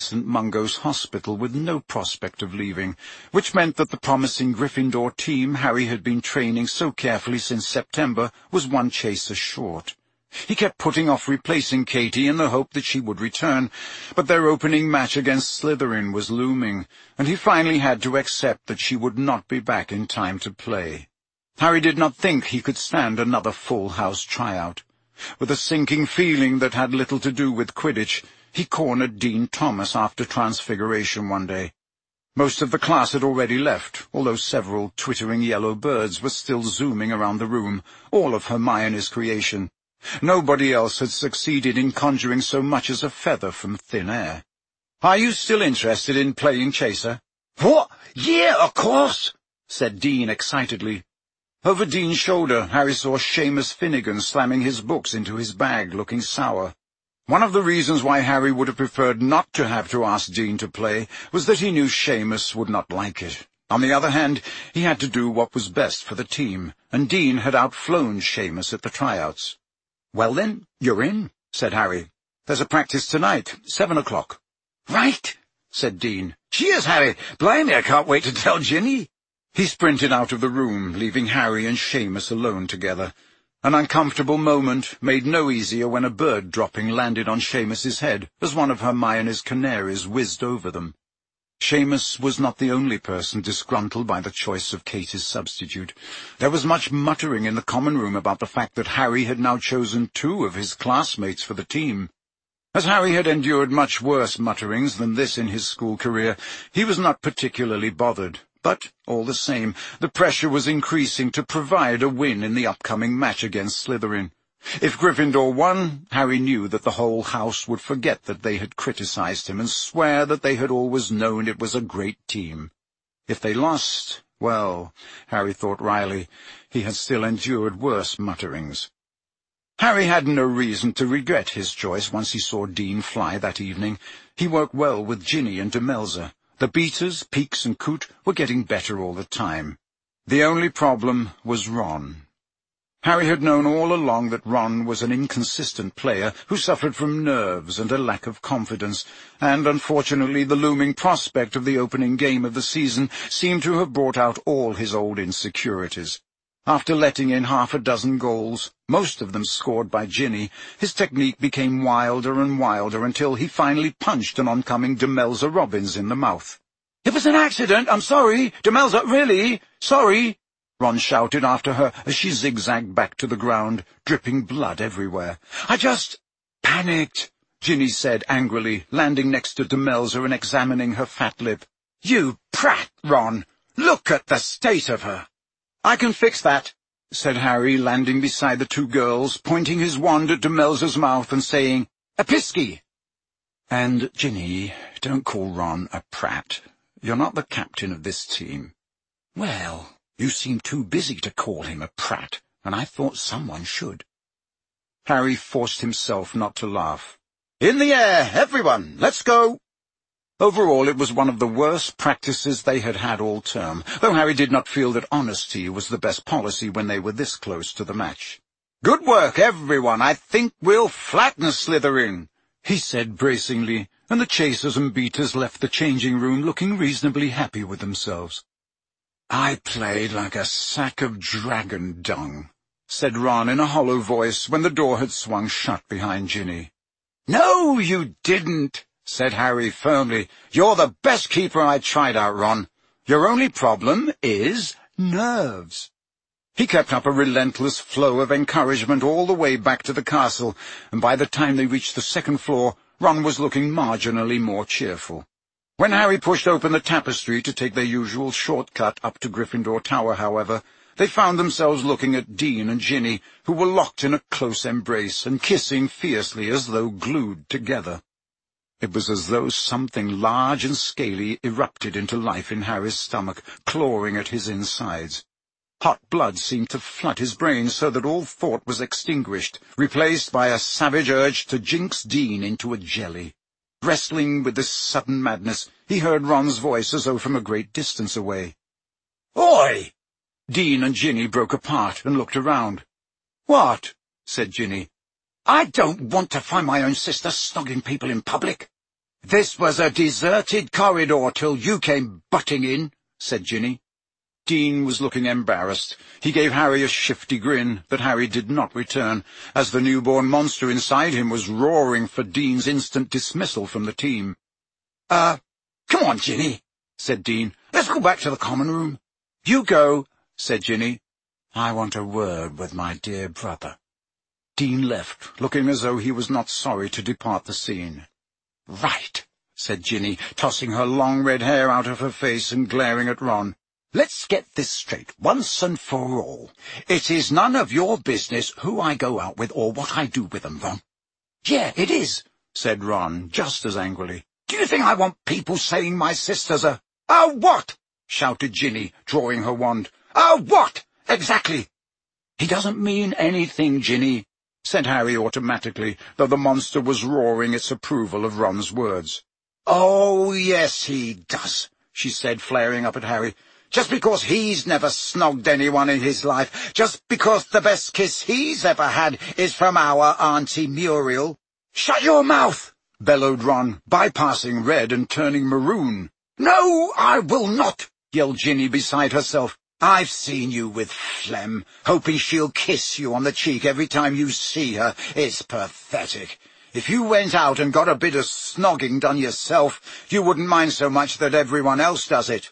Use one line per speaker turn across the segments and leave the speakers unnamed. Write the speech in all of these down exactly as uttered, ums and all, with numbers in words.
St Mungo's Hospital with no prospect of leaving, which meant that the promising Gryffindor team Harry had been training so carefully since September was one chaser short. He kept putting off replacing Katie in the hope that she would return, but their opening match against Slytherin was looming, and he finally had to accept that she would not be back in time to play. Harry did not think he could stand another full-house tryout. With a sinking feeling that had little to do with Quidditch, he cornered Dean Thomas after Transfiguration one day. Most of the class had already left, although several twittering yellow birds were still zooming around the room, all of Hermione's creation. Nobody else had succeeded in conjuring so much as a feather from thin air. "Are you still interested in playing chaser?"
"What? Yeah, of course,"
said Dean excitedly. Over Dean's shoulder, Harry saw Seamus Finnegan slamming his books into his bag, looking sour. One of the reasons why Harry would have preferred not to have to ask Dean to play was that he knew Seamus would not like it. On the other hand, he had to do what was best for the team, and Dean had outflown Seamus at the tryouts. "Well then, you're in," said Harry. "There's a practice tonight, seven o'clock."
"Right,"
said Dean.
"Cheers, Harry. Blimey, I can't wait to tell Ginny."
He sprinted out of the room, leaving Harry and Seamus alone together. An uncomfortable moment, made no easier when a bird dropping landed on Seamus's head as one of Hermione's canaries whizzed over them. Seamus was not the only person disgruntled by the choice of Katie's substitute. There was much muttering in the common room about the fact that Harry had now chosen two of his classmates for the team. As Harry had endured much worse mutterings than this in his school career, he was not particularly bothered. But, all the same, the pressure was increasing to provide a win in the upcoming match against Slytherin. If Gryffindor won, Harry knew that the whole house would forget that they had criticized him and swear that they had always known it was a great team. If they lost, well, Harry thought wryly, he had still endured worse mutterings. Harry had no reason to regret his choice once he saw Dean fly that evening. He worked well with Ginny and Demelza. The Beaters, Peakes and Coote were getting better all the time. The only problem was Ron. Harry had known all along that Ron was an inconsistent player who suffered from nerves and a lack of confidence, and unfortunately the looming prospect of the opening game of the season seemed to have brought out all his old insecurities. After letting in half a dozen goals, most of them scored by Ginny, his technique became wilder and wilder until he finally punched an oncoming Demelza Robbins in the mouth.
"It was an accident, I'm sorry, Demelza, really, sorry,"
Ron shouted after her as she zigzagged back to the ground, dripping blood everywhere.
"I just
panicked," Ginny said angrily, landing next to Demelza and examining her fat lip.
"You prat, Ron! Look at the state of her!"
"I can fix that," said Harry, landing beside the two girls, pointing his wand at Demelza's mouth and saying, "Episky!" "And, Ginny, don't call Ron a prat. You're not the captain of this team."
"Well, you seem too busy to call him a prat, and I thought someone should."
Harry forced himself not to laugh.
"In the air, everyone! Let's go!"
Overall, it was one of the worst practices they had had all term, though Harry did not feel that honesty was the best policy when they were this close to the match.
"Good work, everyone. I think we'll flatten Slytherin,"
he said bracingly, and the chasers and beaters left the changing room looking reasonably happy with themselves.
"I played like a sack of dragon dung,"
said Ron in a hollow voice when the door had swung shut behind Ginny.
"No, you didn't," said Harry firmly. "You're the best keeper I tried out, Ron. Your only problem is nerves."
He kept up a relentless flow of encouragement all the way back to the castle, and by the time they reached the second floor, Ron was looking marginally more cheerful. When Harry pushed open the tapestry to take their usual shortcut up to Gryffindor Tower, however, they found themselves looking at Dean and Ginny, who were locked in a close embrace and kissing fiercely as though glued together. It was as though something large and scaly erupted into life in Harry's stomach, clawing at his insides. Hot blood seemed to flood his brain so that all thought was extinguished, replaced by a savage urge to jinx Dean into a jelly. Wrestling with this sudden madness, he heard Ron's voice as though from a great distance away.
"Oi!"
Dean and Ginny broke apart and looked around. "What?" said Ginny.
"I don't want to find my own sister snogging people in public." "This was a deserted corridor till you came butting in," said Ginny. Dean was looking embarrassed. He gave Harry a shifty grin that Harry did not return, as the newborn monster inside him was roaring for Dean's instant dismissal from the team. Uh, come on, Ginny," said Dean. "Let's go back to the common room." "You go," said Ginny. "I want a word with my dear brother." Dean left, looking as though he was not sorry to depart the scene. "Right," said Ginny, tossing her long red hair out of her face and glaring at Ron. "Let's get this straight, once and for all. It is none of your business who I go out with or what I do with them, Ron." "Yeah, it is," said Ron, just as angrily. "Do you think I want people saying my sister's a—" "A what?" shouted Ginny, drawing her wand. "A what, exactly?" "He doesn't mean anything, Ginny," said Harry automatically, though the monster was roaring its approval of Ron's words. "Oh, yes, he does," she said, flaring up at Harry. "Just because he's never snogged anyone in his life, just because the best kiss he's ever had is from our Auntie Muriel." "Shut your mouth!" bellowed Ron, bypassing red and turning maroon. "No, I will not," yelled Ginny beside herself. "I've seen you with Flem, hoping she'll kiss you on the cheek every time you see her. It's pathetic. If you went out and got a bit of snogging done yourself, you wouldn't mind so much that everyone else does it."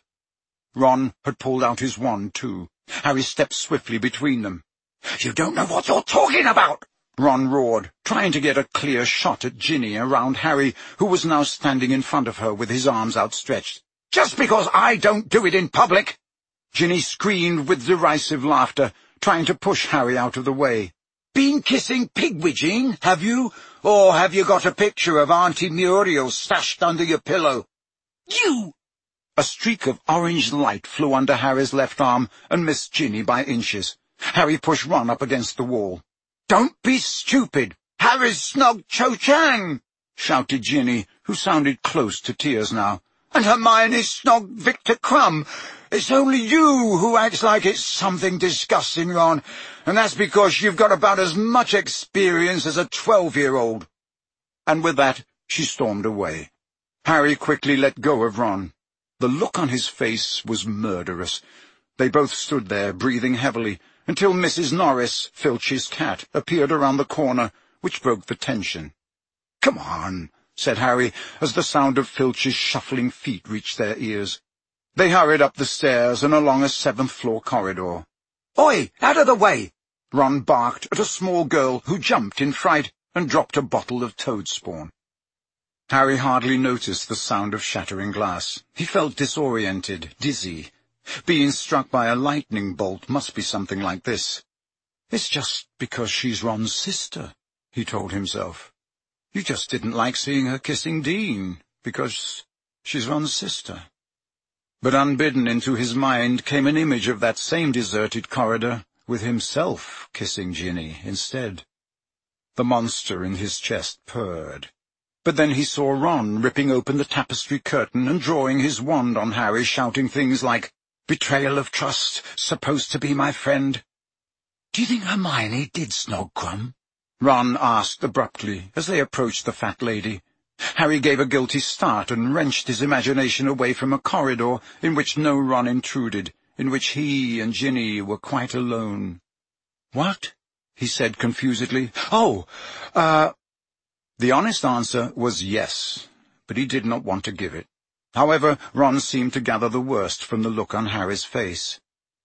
Ron had pulled out his wand, too. Harry stepped swiftly between them. "You don't know what you're talking about!" Ron roared, trying to get a clear shot at Ginny around Harry, who was now standing in front of her with his arms outstretched. "Just because I don't do it in public!" Ginny screamed with derisive laughter, trying to push Harry out of the way. "Been kissing pigwidging, have you? Or have you got a picture of Auntie Muriel stashed under your pillow?" "You!" A streak of orange light flew under Harry's left arm and missed Ginny by inches. Harry pushed Ron up against the wall. "Don't be stupid! Harry's snogged Cho Chang!" shouted Ginny, who sounded close to tears now. "And Hermione's snogged Victor Crumb. It's only you who acts like it's something disgusting, Ron, and that's because you've got about as much experience as a twelve-year-old." And with that, she stormed away. Harry quickly let go of Ron. The look on his face was murderous. They both stood there, breathing heavily, until Missus Norris, Filch's cat, appeared around the corner, which broke the tension. "Come on," said Harry, as the sound of Filch's shuffling feet reached their ears. They hurried up the stairs and along a seventh-floor corridor. "Oi, out of the way!" Ron barked at a small girl who jumped in fright and dropped a bottle of toad spawn. Harry hardly noticed the sound of shattering glass. He felt disoriented, dizzy. Being struck by a lightning bolt must be something like this. "It's just because she's Ron's sister," he told himself. "You just didn't like seeing her kissing Dean, because she's Ron's sister." But unbidden into his mind came an image of that same deserted corridor, with himself kissing Ginny instead. The monster in his chest purred. But then he saw Ron ripping open the tapestry curtain and drawing his wand on Harry, shouting things like, "Betrayal of trust, supposed to be my friend." "Do you think Hermione did snog Crumb?" Ron asked abruptly as they approached the fat lady. Harry gave a guilty start and wrenched his imagination away from a corridor in which no Ron intruded, in which he and Ginny were quite alone. "What?" he said confusedly. "Oh, uh—" The honest answer was yes, but he did not want to give it. However, Ron seemed to gather the worst from the look on Harry's face.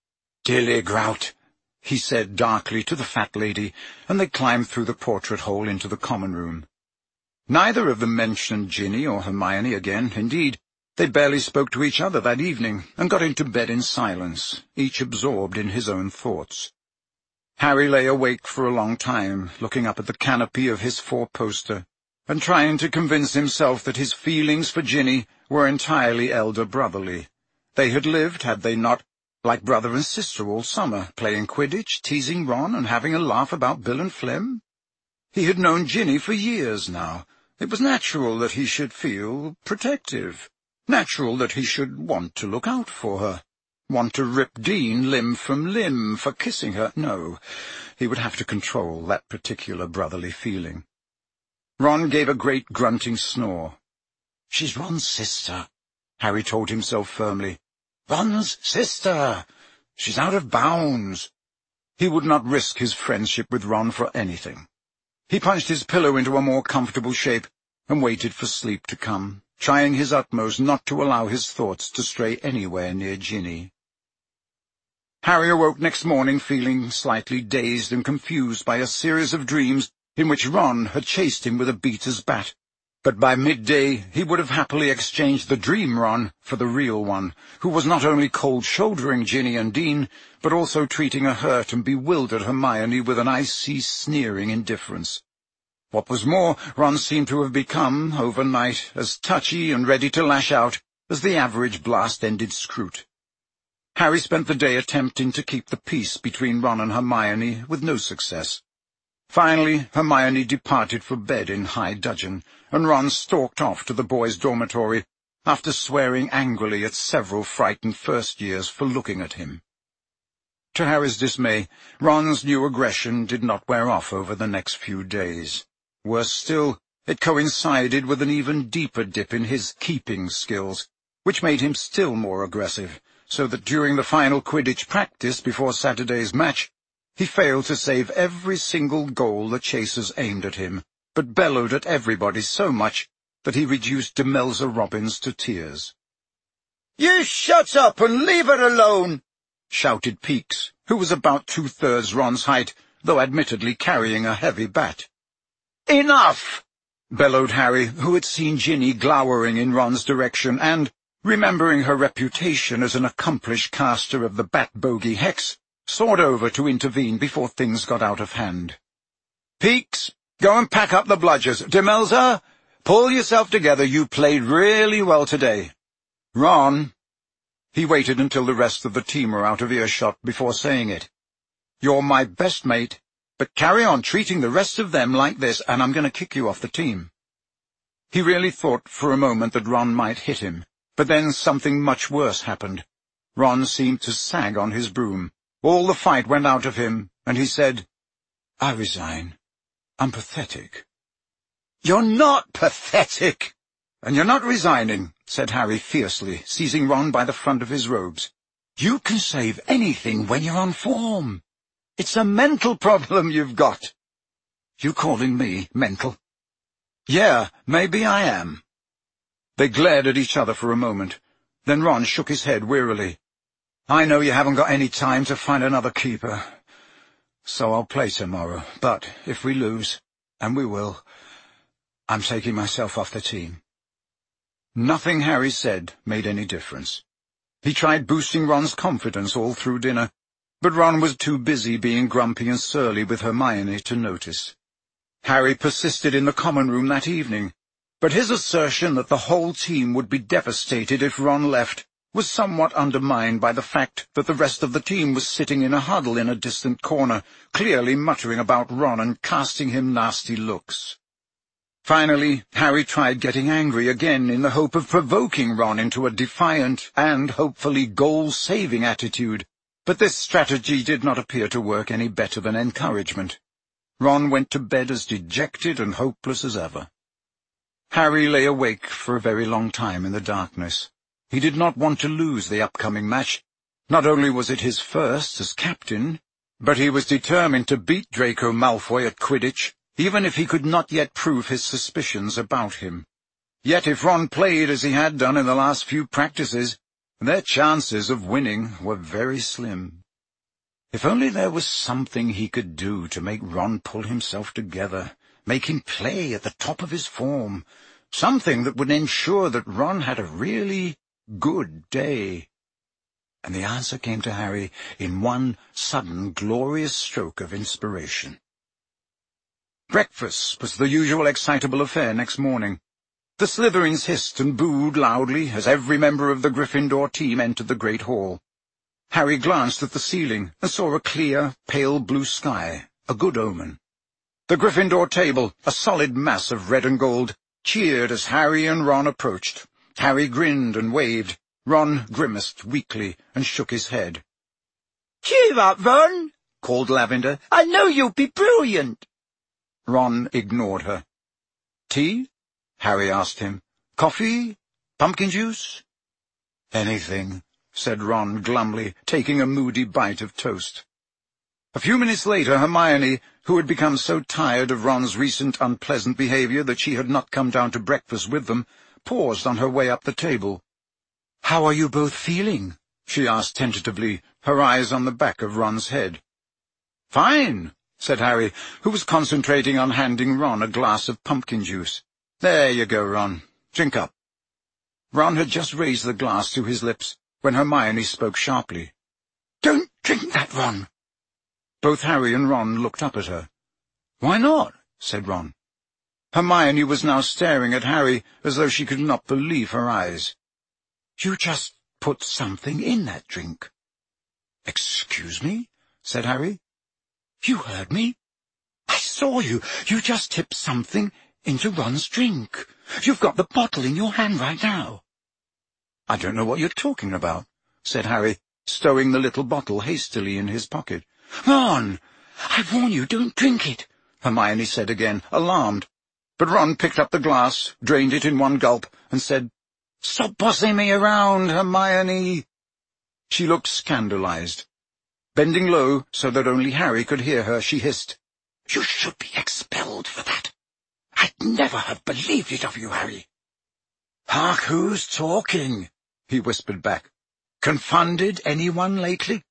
"Dilly grout," he said darkly to the fat lady, and they climbed through the portrait hole into the common room. Neither of them mentioned Ginny or Hermione again. Indeed, they barely spoke to each other that evening, and got into bed in silence, each absorbed in his own thoughts. Harry lay awake for a long time, looking up at the canopy of his four-poster, and trying to convince himself that his feelings for Ginny were entirely elder-brotherly. They had lived, had they not, like brother and sister all summer, playing Quidditch, teasing Ron, and having a laugh about Bill and Flem. He had known Ginny for years now. It was natural that he should feel protective, natural that he should want to look out for her. Want to rip Dean limb from limb for kissing her? No, he would have to control that particular brotherly feeling. Ron gave a great grunting snore. She's Ron's sister, Harry told himself firmly. Ron's sister! She's out of bounds. He would not risk his friendship with Ron for anything. He punched his pillow into a more comfortable shape and waited for sleep to come, trying his utmost not to allow his thoughts to stray anywhere near Ginny. Harry awoke next morning feeling slightly dazed and confused by a series of dreams in which Ron had chased him with a beater's bat. But by midday he would have happily exchanged the dream Ron for the real one, who was not only cold-shouldering Ginny and Dean, but also treating a hurt and bewildered Hermione with an icy, sneering indifference. What was more, Ron seemed to have become, overnight, as touchy and ready to lash out as the average blast-ended Scroot. Harry spent the day attempting to keep the peace between Ron and Hermione, with no success. Finally, Hermione departed for bed in high dudgeon, and Ron stalked off to the boys' dormitory, after swearing angrily at several frightened first-years for looking at him. To Harry's dismay, Ron's new aggression did not wear off over the next few days. Worse still, it coincided with an even deeper dip in his keeping skills, which made him still more aggressive, so that during the final Quidditch practice before Saturday's match, he failed to save every single goal the chasers aimed at him, but bellowed at everybody so much that he reduced Demelza Robbins to tears. "You shut up and leave her alone!" shouted Peakes, who was about two-thirds Ron's height, though admittedly carrying a heavy bat. "Enough!" bellowed Harry, who had seen Ginny glowering in Ron's direction and, remembering her reputation as an accomplished caster of the bat-bogey hex, soared over to intervene before things got out of hand. "Peakes, go and pack up the bludgers. Demelza, pull yourself together. You played really well today. Ron—" He waited until the rest of the team were out of earshot before saying it. "You're my best mate, but carry on treating the rest of them like this, and I'm going to kick you off the team." He really thought for a moment that Ron might hit him, but then something much worse happened. Ron seemed to sag on his broom. All the fight went out of him, and he said, "I resign. I'm pathetic." "You're not pathetic!" "And you're not resigning," said Harry fiercely, seizing Ron by the front of his robes. "You can save anything when you're on form. It's a mental problem you've got." "You calling me mental?" "Yeah, maybe I am." They glared at each other for a moment. Then Ron shook his head wearily. "I know you haven't got any time to find another keeper, so I'll play tomorrow, but if we lose, and we will, I'm taking myself off the team." Nothing Harry said made any difference. He tried boosting Ron's confidence all through dinner, but Ron was too busy being grumpy and surly with Hermione to notice. Harry persisted in the common room that evening, but his assertion that the whole team would be devastated if Ron left was somewhat undermined by the fact that the rest of the team was sitting in a huddle in a distant corner, clearly muttering about Ron and casting him nasty looks. Finally, Harry tried getting angry again in the hope of provoking Ron into a defiant and hopefully goal-saving attitude, but this strategy did not appear to work any better than encouragement. Ron went to bed as dejected and hopeless as ever. Harry lay awake for a very long time in the darkness. He did not want to lose the upcoming match. Not only was it his first as captain, but he was determined to beat Draco Malfoy at Quidditch, even if he could not yet prove his suspicions about him. Yet if Ron played as he had done in the last few practices, their chances of winning were very slim. If only there was something he could do to make Ron pull himself together, make him play at the top of his form, something that would ensure that Ron had a really good day. And the answer came to Harry in one sudden glorious stroke of inspiration. Breakfast was the usual excitable affair next morning. The Slytherins hissed and booed loudly as every member of the Gryffindor team entered the great hall. Harry glanced at the ceiling and saw a clear, pale blue sky, a good omen. The Gryffindor table, a solid mass of red and gold, cheered as Harry and Ron approached. Harry grinned and waved. Ron grimaced weakly and shook his head. "Cheer up, Ron," called Lavender. "I know you'll be brilliant." Ron ignored her. "Tea?" Harry asked him. Coffee? Pumpkin juice?" "Anything," said Ron glumly, taking a moody bite of toast. A few minutes later, Hermione, who had become so tired of Ron's recent unpleasant behaviour that she had not come down to breakfast with them, paused on her way up the table. "How are you both feeling?" she asked tentatively, her eyes on the back of Ron's head. "Fine," said Harry, who was concentrating on handing Ron a glass of pumpkin juice. "There you go, Ron. Drink up." Ron had just raised the glass to his lips when Hermione spoke sharply. "Don't drink that, Ron." Both Harry and Ron looked up at her. "Why not?" said Ron. Hermione was now staring at Harry as though she could not believe her eyes. "You just put something in that drink." "Excuse me?" said Harry. "You heard me. I saw you. You just tipped something into Ron's drink. You've got the bottle in your hand right now." "I don't know what you're talking about," said Harry, stowing the little bottle hastily in his pocket. "Ron, I warn you, don't drink it," Hermione said again, alarmed. But Ron picked up the glass, drained it in one gulp, and said, "Stop bossing me around, Hermione." She looked scandalized. Bending low so that only Harry could hear her, she hissed, "You should be expelled for that. I'd never have believed it of you, Harry." "Hark, who's talking?" he whispered back. "Confounded anyone lately?"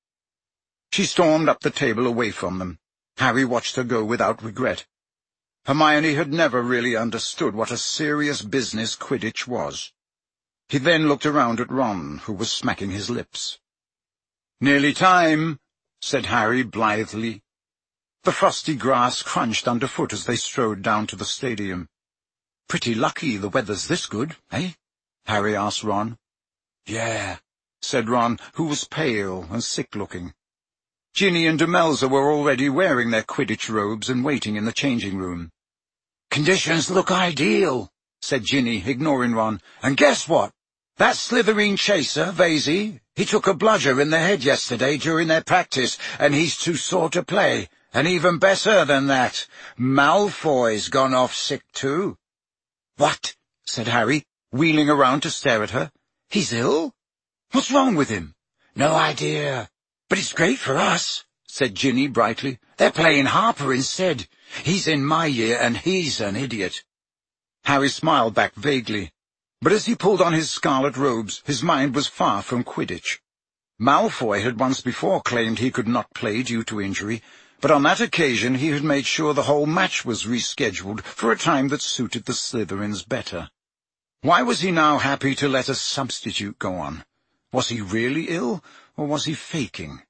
She stormed up the table away from them. Harry watched her go without regret. Hermione had never really understood what a serious business Quidditch was. He then looked around at Ron, who was smacking his lips. "Nearly time," said Harry blithely. The frosty grass crunched underfoot as they strode down to the stadium. "Pretty lucky the weather's this good, eh?" Harry asked Ron. "Yeah," said Ron, who was pale and sick-looking. Ginny and Demelza were already wearing their Quidditch robes and waiting in the changing room. "Conditions look ideal," said Ginny, ignoring Ron. "And guess what? That Slytherin chaser, Vasey, he took a bludger in the head yesterday during their practice, and he's too sore to play. And even better than that, Malfoy's gone off sick too." "What?" said Harry, wheeling around to stare at her. "He's ill? What's wrong with him?" "No idea. But it's great for us," said Ginny brightly. "They're playing Harper instead. He's in my year, and he's an idiot." Harry smiled back vaguely, but as he pulled on his scarlet robes, his mind was far from Quidditch. Malfoy had once before claimed he could not play due to injury, but on that occasion he had made sure the whole match was rescheduled for a time that suited the Slytherins better. Why was he now happy to let a substitute go on? Was he really ill, or was he faking?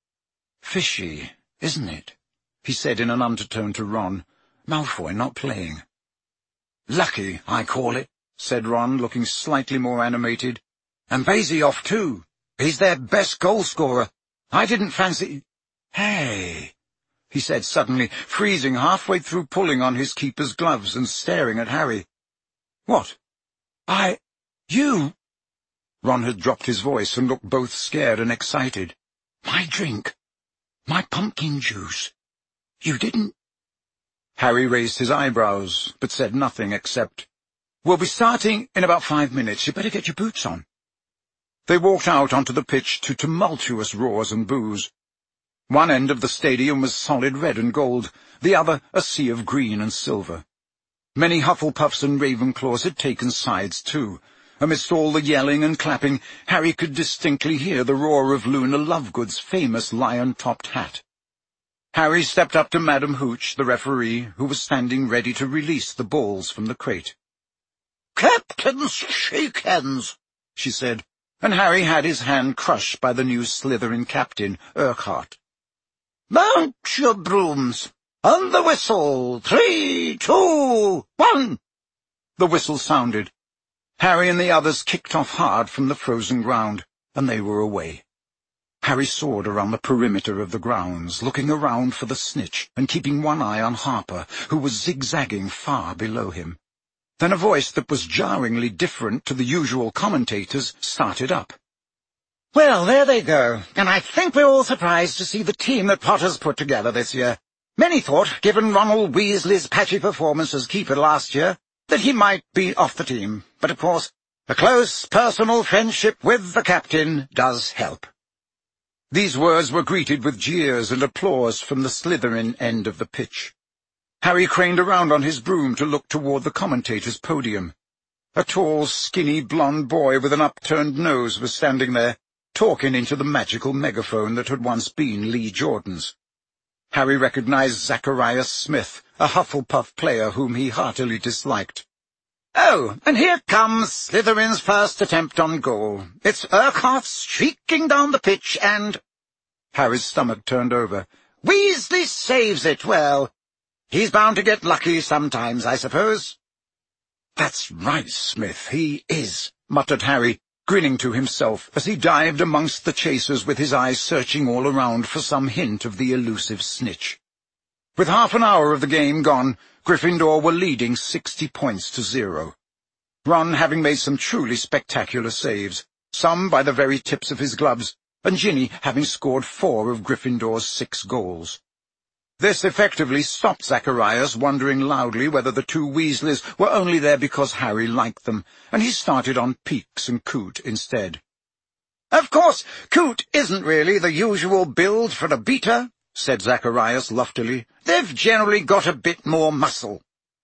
"Fishy, isn't it?" he said in an undertone to Ron. "Malfoy not playing." "Lucky, I call it," said Ron, looking slightly more animated. "And Vasey off too. He's their best goal-scorer. I didn't fancy—" "Hey," he said suddenly, freezing halfway through pulling on his keeper's gloves and staring at Harry. "What?" I... you... Ron had dropped his voice and looked both scared and excited. "My drink. My pumpkin juice. You didn't—" Harry raised his eyebrows, but said nothing except, "We'll be starting in about five minutes. You better get your boots on." They walked out onto the pitch to tumultuous roars and boos. One end of the stadium was solid red and gold, the other a sea of green and silver. Many Hufflepuffs and Ravenclaws had taken sides too. Amidst all the yelling and clapping, Harry could distinctly hear the roar of Luna Lovegood's famous lion-topped hat. Harry stepped up to Madam Hooch, the referee, who was standing ready to release the balls from the crate. "Captains, shake hands," she said, and Harry had his hand crushed by the new Slytherin captain, Urquhart. "Mount your brooms. On the whistle. Three, two, one." The whistle sounded. Harry and the others kicked off hard from the frozen ground, and they were away. Harry soared around the perimeter of the grounds, looking around for the snitch and keeping one eye on Harper, who was zigzagging far below him. Then a voice that was jarringly different to the usual commentators started up. "Well, there they go, and I think we're all surprised to see the team that Potter's put together this year. Many thought, given Ronald Weasley's patchy performance as keeper last year, that he might be off the team, but of course, a close personal friendship with the captain does help." These words were greeted with jeers and applause from the Slytherin end of the pitch. Harry craned around on his broom to look toward the commentator's podium. A tall, skinny, blond boy with an upturned nose was standing there, talking into the magical megaphone that had once been Lee Jordan's. Harry recognized Zacharias Smith, a Hufflepuff player whom he heartily disliked. "Oh, and here comes Slytherin's first attempt on goal. It's Urquhart streaking down the pitch and—" Harry's stomach turned over. "Weasley saves it. Well, he's bound to get lucky sometimes, I suppose." "That's right, Smith, he is," muttered Harry, grinning to himself as he dived amongst the chasers with his eyes searching all around for some hint of the elusive snitch. With half an hour of the game gone, Gryffindor were leading sixty points to zero. Ron having made some truly spectacular saves, some by the very tips of his gloves, and Ginny having scored four of Gryffindor's six goals. This effectively stopped Zacharias wondering loudly whether the two Weasleys were only there because Harry liked them, and he started on Peeves and Coot instead. "Of course, Coot isn't really the usual build for a beater," said Zacharias loftily. "They've generally got a bit more muscle."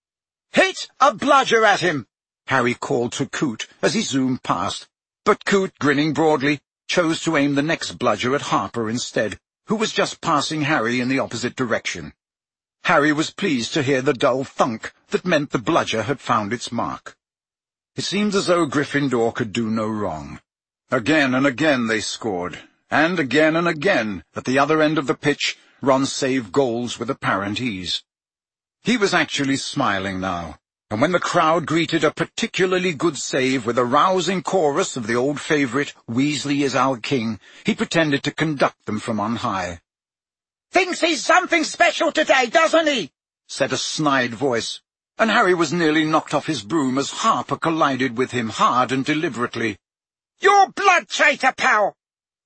"Hit a bludger at him," Harry called to Coot as he zoomed past, but Coot, grinning broadly, chose to aim the next bludger at Harper instead, who was just passing Harry in the opposite direction. Harry was pleased to hear the dull thunk that meant the bludger had found its mark. It seemed as though Gryffindor could do no wrong. Again and again they scored, and again and again, at the other end of the pitch, Ron saved goals with apparent ease. He was actually smiling now, and when the crowd greeted a particularly good save with a rousing chorus of the old favourite, "Weasley is our king," he pretended to conduct them from on high. "Thinks he's something special today, doesn't he?" said a snide voice, and Harry was nearly knocked off his broom as Harper collided with him hard and deliberately. "Your blood traitor, pal!"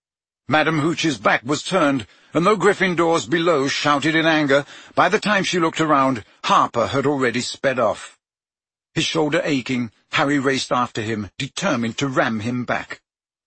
Madam Hooch's back was turned, and though Gryffindors below shouted in anger, by the time she looked around, Harper had already sped off. His shoulder aching, Harry raced after him, determined to ram him back.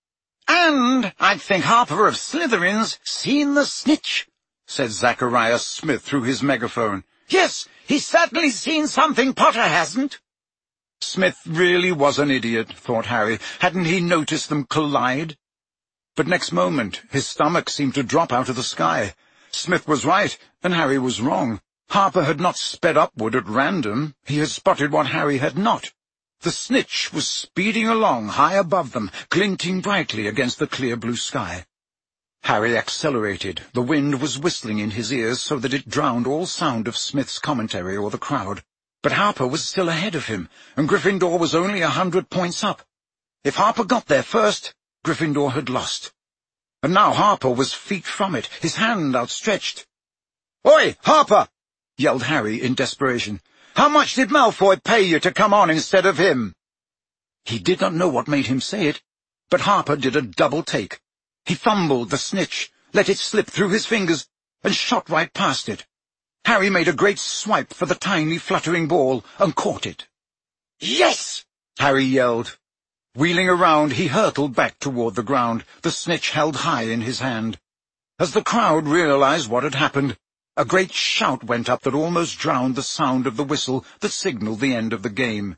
"And I think Harper of Slytherin's seen the snitch," said Zacharias Smith through his megaphone. "Yes, he's certainly seen something Potter hasn't." Smith really was an idiot, thought Harry. Hadn't he noticed them collide? But next moment his stomach seemed to drop out of the sky. Smith was right, and Harry was wrong. Harper had not sped upward at random. He had spotted what Harry had not. The snitch was speeding along high above them, glinting brightly against the clear blue sky. Harry accelerated. The wind was whistling in his ears so that it drowned all sound of Smith's commentary or the crowd. But Harper was still ahead of him, and Gryffindor was only a hundred points up. If Harper got there first, Gryffindor had lost. And now Harper was feet from it, his hand outstretched. "Oi, Harper!" yelled Harry in desperation. "How much did Malfoy pay you to come on instead of him?" He did not know what made him say it, but Harper did a double take. He fumbled the snitch, let it slip through his fingers, and shot right past it. Harry made a great swipe for the tiny fluttering ball and caught it. "Yes!" Harry yelled. Wheeling around, he hurtled back toward the ground, the snitch held high in his hand. As the crowd realized what had happened, a great shout went up that almost drowned the sound of the whistle that signaled the end of the game.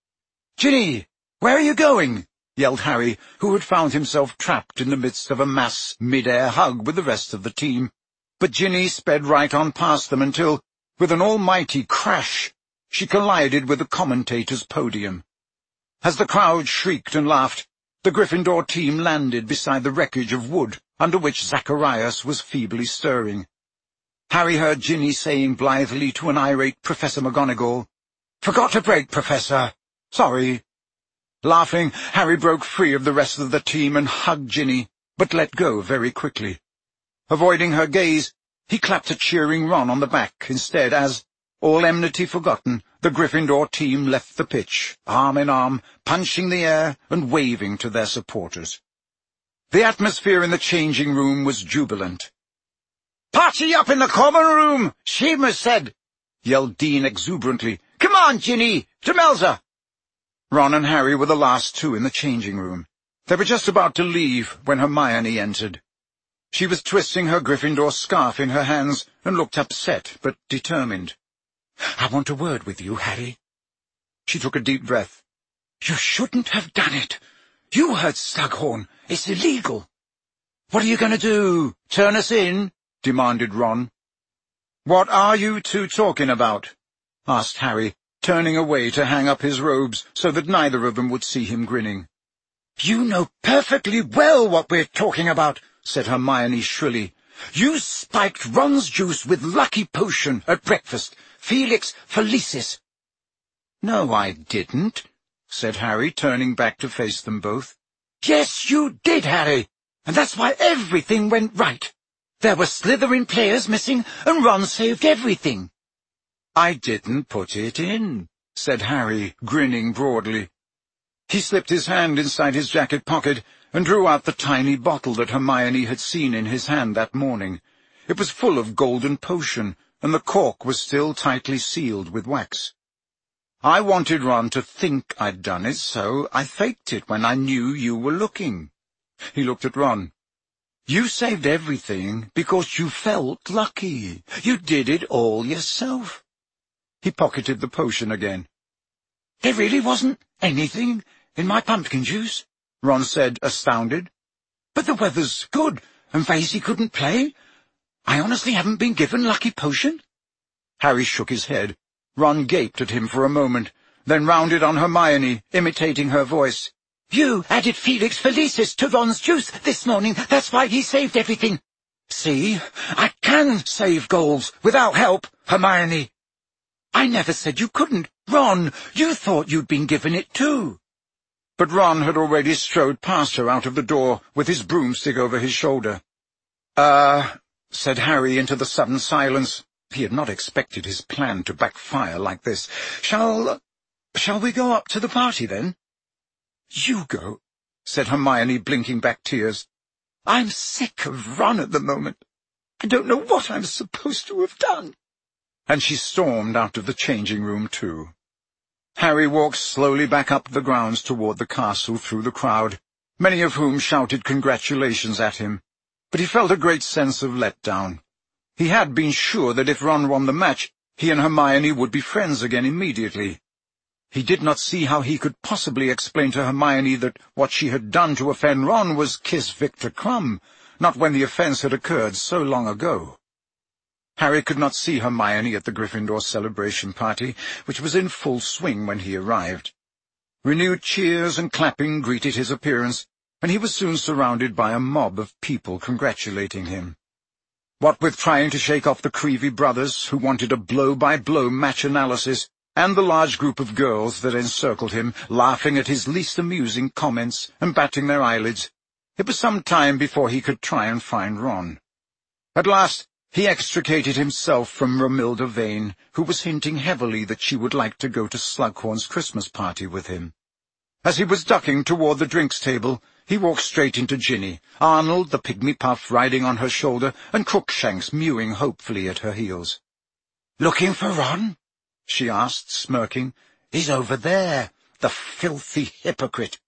"Ginny, where are you going?" yelled Harry, who had found himself trapped in the midst of a mass mid-air hug with the rest of the team. But Ginny sped right on past them until, with an almighty crash, she collided with the commentator's podium. As the crowd shrieked and laughed, the Gryffindor team landed beside the wreckage of wood under which Zacharias was feebly stirring. Harry heard Ginny saying blithely to an irate Professor McGonagall, "Forgot to brake, Professor. Sorry." Laughing, Harry broke free of the rest of the team and hugged Ginny, but let go very quickly. Avoiding her gaze, he clapped a cheering Ron on the back instead as, all enmity forgotten, the Gryffindor team left the pitch, arm in arm, punching the air and waving to their supporters. The atmosphere in the changing room was jubilant. "Party up in the common room, Seamus said," yelled Dean exuberantly, Come on, Ginny, to Melza! Ron and Harry were the last two in the changing room. They were just about to leave when Hermione entered. She was twisting her Gryffindor scarf in her hands and looked upset but determined. "I want a word with you, Harry." She took a deep breath. "You shouldn't have done it. You heard Slughorn. It's illegal." "What are you going to do? Turn us in?" demanded Ron. "What are you two talking about?" asked Harry, turning away to hang up his robes so that neither of them would see him grinning. "You know perfectly well what we're talking about," said Hermione shrilly. "You spiked Ron's juice with Lucky Potion at breakfast. Felix Felicis." "No, I didn't," said Harry, turning back to face them both. "Yes, you did, Harry, and that's why everything went right. There were Slytherin players missing, and Ron saved everything." "I didn't put it in," said Harry, grinning broadly. He slipped his hand inside his jacket pocket and drew out the tiny bottle that Hermione had seen in his hand that morning. It was full of golden potion, and the cork was still tightly sealed with wax. "I wanted Ron to think I'd done it, so I faked it when I knew you were looking." He looked at Ron. "You saved everything because you felt lucky. You did it all yourself." He pocketed the potion again. "There really wasn't anything in my pumpkin juice," Ron said, astounded. "But the weather's good, and Vaisy couldn't play. I honestly haven't been given Lucky Potion." Harry shook his head. Ron gaped at him for a moment, then rounded on Hermione, imitating her voice. "You added Felix Felicis to Ron's juice this morning. That's why he saved everything. See, I can save goals without help, Hermione." "I never said you couldn't. Ron, you thought you'd been given it too." But Ron had already strode past her out of the door with his broomstick over his shoulder. Uh, said Harry into the sudden silence. He had not expected his plan to backfire like this. Shall... shall we go up to the party, then?" "You go," said Hermione, blinking back tears. "I'm sick of Ron at the moment. I don't know what I'm supposed to have done." And she stormed out of the changing room, too. Harry walked slowly back up the grounds toward the castle through the crowd, many of whom shouted congratulations at him, but he felt a great sense of letdown. He had been sure that if Ron won the match, he and Hermione would be friends again immediately. He did not see how he could possibly explain to Hermione that what she had done to offend Ron was kiss Victor Crumb, not when the offence had occurred so long ago. Harry could not see Hermione at the Gryffindor celebration party, which was in full swing when he arrived. Renewed cheers and clapping greeted his appearance, and he was soon surrounded by a mob of people congratulating him. What with trying to shake off the Creevy brothers, who wanted a blow-by-blow match analysis, and the large group of girls that encircled him, laughing at his least amusing comments and batting their eyelids, it was some time before he could try and find Ron. At last, he extricated himself from Romilda Vane, who was hinting heavily that she would like to go to Slughorn's Christmas party with him. As he was ducking toward the drinks table, he walked straight into Ginny, Arnold the pygmy puff riding on her shoulder, and Crookshanks mewing hopefully at her heels. "Looking for Ron?" she asked, smirking. "He's over there, the filthy hypocrite."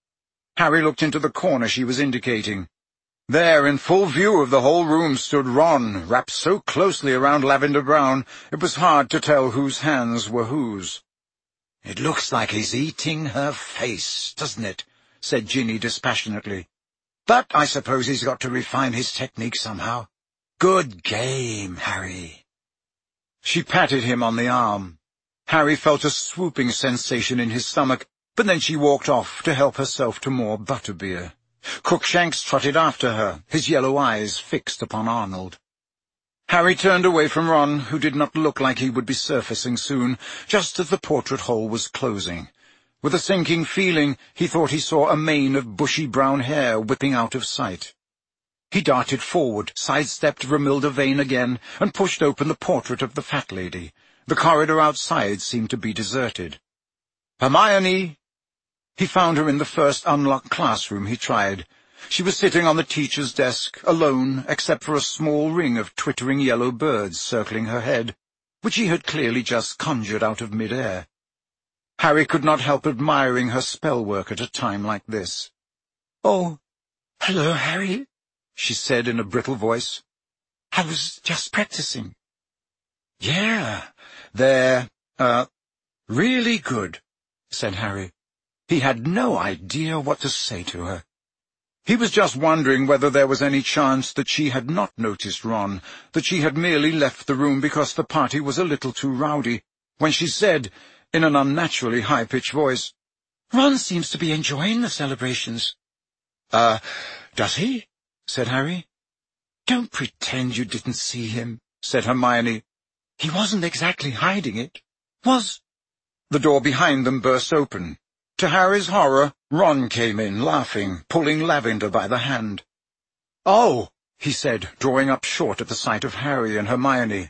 Harry looked into the corner she was indicating. There, in full view of the whole room, stood Ron, wrapped so closely around Lavender Brown it was hard to tell whose hands were whose. "It looks like he's eating her face, doesn't it?" said Ginny dispassionately. "But I suppose he's got to refine his technique somehow. Good game, Harry." She patted him on the arm. Harry felt a swooping sensation in his stomach, but then she walked off to help herself to more butterbeer. Crookshanks trotted after her, his yellow eyes fixed upon Arnold. Harry turned away from Ron, who did not look like he would be surfacing soon, just as the portrait hole was closing. With a sinking feeling, he thought he saw a mane of bushy brown hair whipping out of sight. He darted forward, sidestepped Romilda Vane again, and pushed open the portrait of the fat lady. The corridor outside seemed to be deserted. "Hermione!" He found her in the first unlocked classroom he tried. She was sitting on the teacher's desk, alone, except for a small ring of twittering yellow birds circling her head. which he had clearly just conjured out of mid-air. Harry could not help admiring her spell work at a time like this. "Oh, hello, Harry," she said in a brittle voice. "I was just practicing." "Yeah, they're, uh, really good," said Harry. He had no idea what to say to her. He was just wondering whether there was any chance that she had not noticed Ron, that she had merely left the room because the party was a little too rowdy, when she said, in an unnaturally high-pitched voice, "Ron seems to be enjoying the celebrations." Uh, does he?" said Harry. "Don't pretend you didn't see him," said Hermione. "He wasn't exactly hiding it, was—" The door behind them burst open. To Harry's horror, Ron came in, laughing, pulling Lavender by the hand. "Oh," he said, drawing up short at the sight of Harry and Hermione.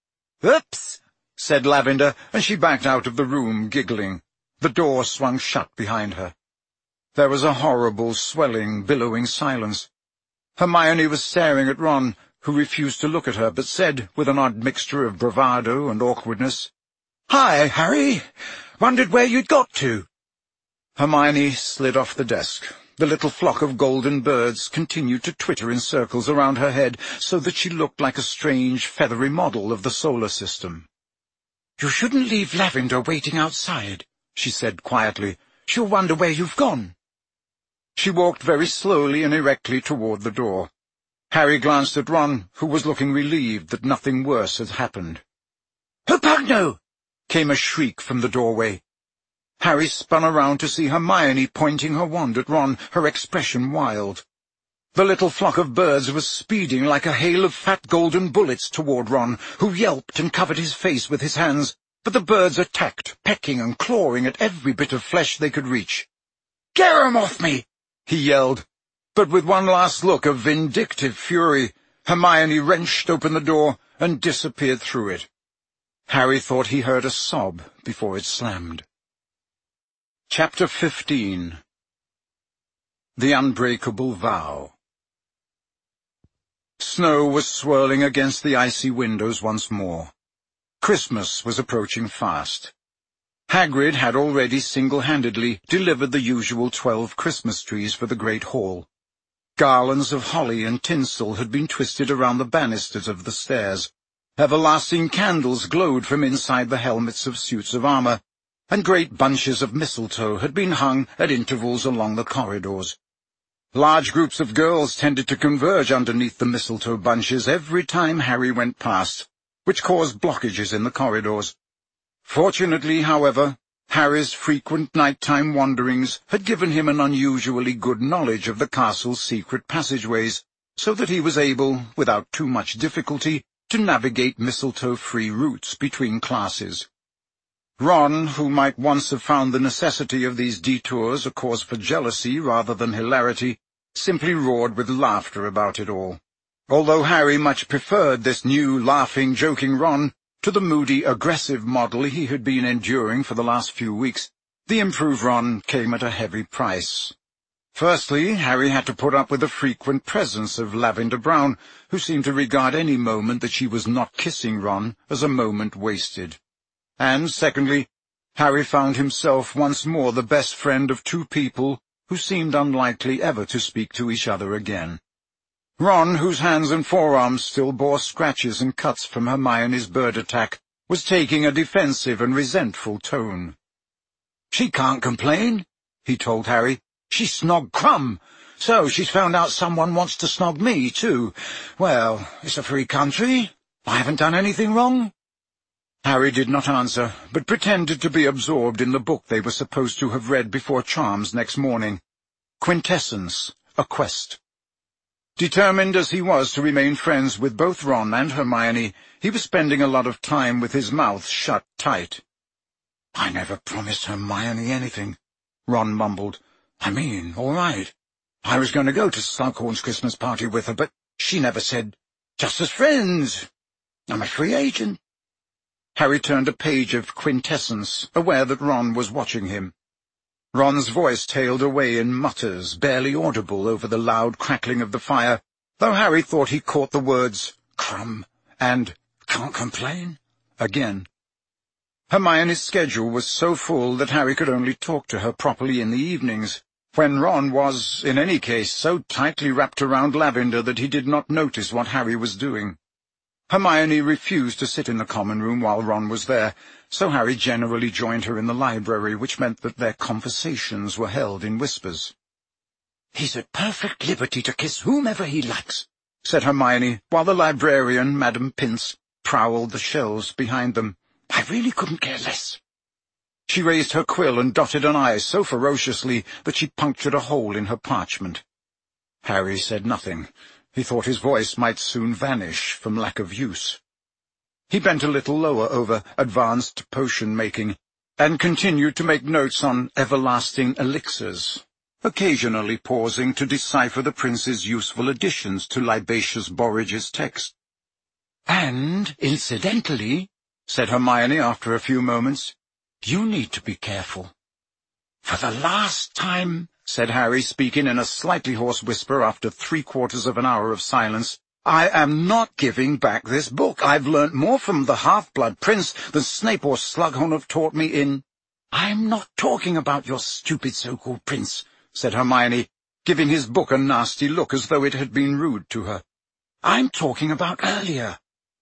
"Oops," said Lavender, and she backed out of the room, giggling. The door swung shut behind her. There was a horrible, swelling, billowing silence. Hermione was staring at Ron, who refused to look at her, but said, with an odd mixture of bravado and awkwardness, "Hi, Harry! Wondered where you'd got to." Hermione slid off the desk. The little flock of golden birds continued to twitter in circles around her head, so that she looked like a strange, feathery model of the solar system. "You shouldn't leave Lavender waiting outside," she said quietly. "She'll wonder where you've gone." She walked very slowly and erectly toward the door. Harry glanced at Ron, who was looking relieved that nothing worse had happened. "Hupagno!" came a shriek from the doorway. Harry spun around to see Hermione pointing her wand at Ron, her expression wild. The little flock of birds was speeding like a hail of fat golden bullets toward Ron, who yelped and covered his face with his hands, but the birds attacked, pecking and clawing at every bit of flesh they could reach. "Get 'em off me!" he yelled. But with one last look of vindictive fury, Hermione wrenched open the door and disappeared through it. Harry thought he heard a sob before it slammed. Chapter fifteen. The Unbreakable Vow. Snow was swirling against the icy windows once more. Christmas was approaching fast. Hagrid had already single-handedly delivered the usual twelve Christmas trees for the Great Hall. Garlands of holly and tinsel had been twisted around the banisters of the stairs. Everlasting candles glowed from inside the helmets of suits of armor, and great bunches of mistletoe had been hung at intervals along the corridors. Large groups of girls tended to converge underneath the mistletoe bunches every time Harry went past, which caused blockages in the corridors. Fortunately, however, Harry's frequent nighttime wanderings had given him an unusually good knowledge of the castle's secret passageways, so that he was able, without too much difficulty, to navigate mistletoe-free routes between classes. Ron, who might once have found the necessity of these detours a cause for jealousy rather than hilarity, simply roared with laughter about it all. Although Harry much preferred this new, laughing, joking Ron to the moody, aggressive model he had been enduring for the last few weeks, the improved Ron came at a heavy price. Firstly, Harry had to put up with the frequent presence of Lavender Brown, who seemed to regard any moment that she was not kissing Ron as a moment wasted. And, secondly, Harry found himself once more the best friend of two people who seemed unlikely ever to speak to each other again. Ron, whose hands and forearms still bore scratches and cuts from Hermione's bird attack, was taking a defensive and resentful tone. "She can't complain," he told Harry. "She snogged Crumb, so she's found out someone wants to snog me, too. Well, it's a free country. I haven't done anything wrong." Harry did not answer, but pretended to be absorbed in the book they were supposed to have read before Charms next morning. Quintessence, a Quest. Determined as he was to remain friends with both Ron and Hermione, he was spending a lot of time with his mouth shut tight. "I never promised Hermione anything," Ron mumbled. "I mean, all right. I was going to go to Slughorn's Christmas party with her, but she never said, 'Just as friends.' I'm a free agent." Harry turned a page of Quintessence, aware that Ron was watching him. Ron's voice tailed away in mutters, barely audible over the loud crackling of the fire, though Harry thought he caught the words "crumb" and "can't complain"
again. Hermione's schedule was so full that Harry could only talk to her properly in the evenings, when Ron was, in any case, so tightly wrapped around Lavender that he did not notice what Harry was doing. Hermione refused to sit in the common room while Ron was there, so Harry generally joined her in the library, which meant that their conversations were held in whispers.
"He's at perfect liberty to kiss whomever he likes,"
said Hermione, while the librarian, Madame Pince, prowled the shelves behind them.
"I really couldn't care less."
She raised her quill and dotted an I so ferociously that she punctured a hole in her parchment. Harry said nothing. He thought his voice might soon vanish from lack of use. He bent a little lower over advanced potion-making, and continued to make notes on everlasting elixirs, occasionally pausing to decipher the prince's useful additions to Libatius Borridge's text.
"And, incidentally," said Hermione after a few moments, "you need to be careful." "For the last time," said Harry, speaking in a slightly hoarse whisper after three-quarters of an hour of silence,
"I am not giving back this book. I've learnt more from the Half-Blood Prince than Snape or Slughorn have taught me in—"
"I'm not talking about your stupid so-called prince,"
said Hermione, giving his book a nasty look as though it had been rude to her.
"I'm talking about earlier.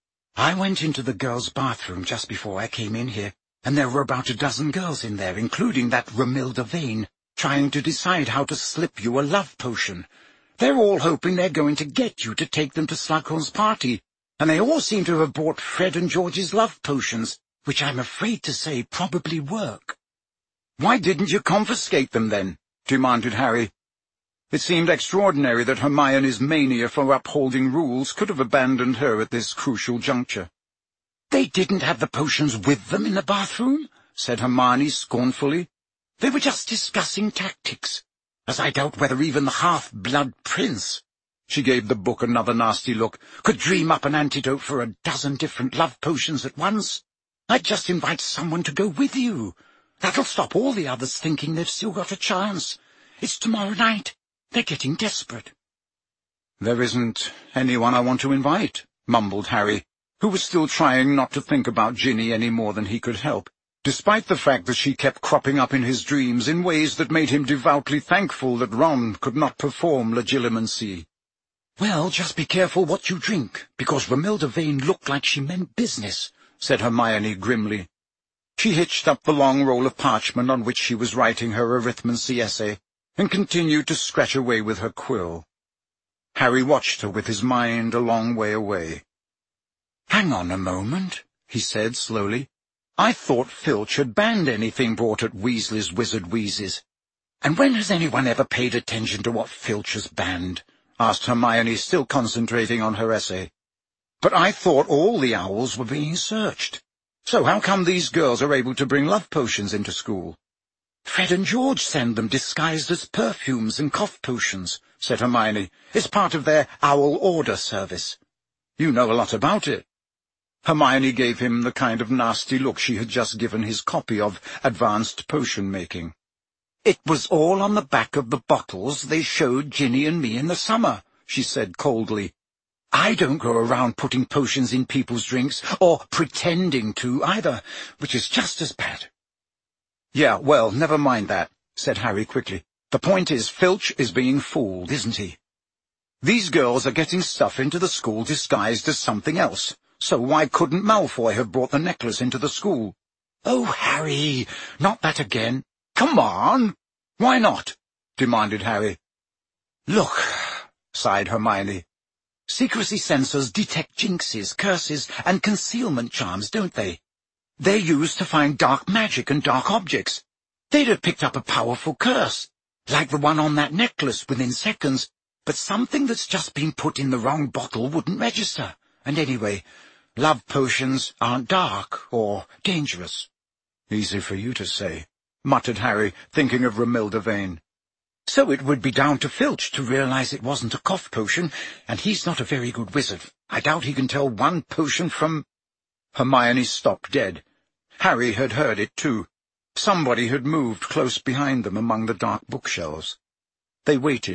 I went into the girls' bathroom just before I came in here, and there were about a dozen girls in there, including that Romilda Vane, trying to decide how to slip you a love potion. They're all hoping they're going to get you to take them to Slughorn's party, and they all seem to have bought Fred and George's love potions, which I'm afraid to say probably work."
"Why didn't you confiscate them, then?" demanded Harry. It seemed extraordinary that Hermione's mania for upholding rules could have abandoned her at this crucial juncture.
"They didn't have the potions with them in the bathroom," said Hermione scornfully. "They were just discussing tactics, as I doubt whether even the Half-Blood Prince," she gave the book another nasty look, "could dream up an antidote for a dozen different love potions at once. I'd just invite someone to go with you. That'll stop all the others thinking they've still got a chance. It's tomorrow night. They're getting desperate."
"There isn't anyone I want to invite," mumbled Harry, who was still trying not to think about Ginny any more than he could help, despite the fact that she kept cropping up in his dreams in ways that made him devoutly thankful that Ron could not perform legilimency.
"Well, just be careful what you drink, because Romilda Vane looked like she meant business," said Hermione grimly. She hitched up the long roll of parchment on which she was writing her arithmancy essay, and continued to scratch away with her quill. Harry watched her with his mind a long way away. "Hang on a moment," he said slowly.
"I thought Filch had banned anything bought at Weasley's Wizard Wheezes."
"And when has anyone ever paid attention to what Filch has banned?"
asked Hermione, still concentrating on her essay. "But I thought all the owls were being searched. So how come these girls are able to bring love potions into school?"
"Fred and George send them disguised as perfumes and cough potions," said Hermione. "It's part of their owl order service."
"You know a lot about it." Hermione gave him the kind of nasty look she had just given his copy of Advanced Potion-Making.
"It was all on the back of the bottles they showed Ginny and me in the summer," she said coldly. "I don't go around putting potions in people's drinks, or pretending to, either, which is just as bad."
"Yeah, well, never mind that," said Harry quickly. "The point is, Filch is being fooled, isn't he? These girls are getting stuff into the school disguised as something else, so why couldn't Malfoy have brought the necklace into the school?"
"Oh, Harry, not that again."
"Come on! Why not?" demanded Harry.
"Look," sighed Hermione, "secrecy sensors detect jinxes, curses, and concealment charms, don't they? They're used to find dark magic and dark objects. They'd have picked up a powerful curse, like the one on that necklace, within seconds, but something that's just been put in the wrong bottle wouldn't register. And anyway, love potions aren't dark or dangerous."
"Easy for you to say," muttered Harry, thinking of Romilda Vane.
"So it would be down to Filch to realize it wasn't a cough potion, and he's not a very good wizard. I doubt he can tell one potion from—"
Hermione stopped dead. Harry had heard it too. Somebody had moved close behind them among the dark bookshelves. They waited,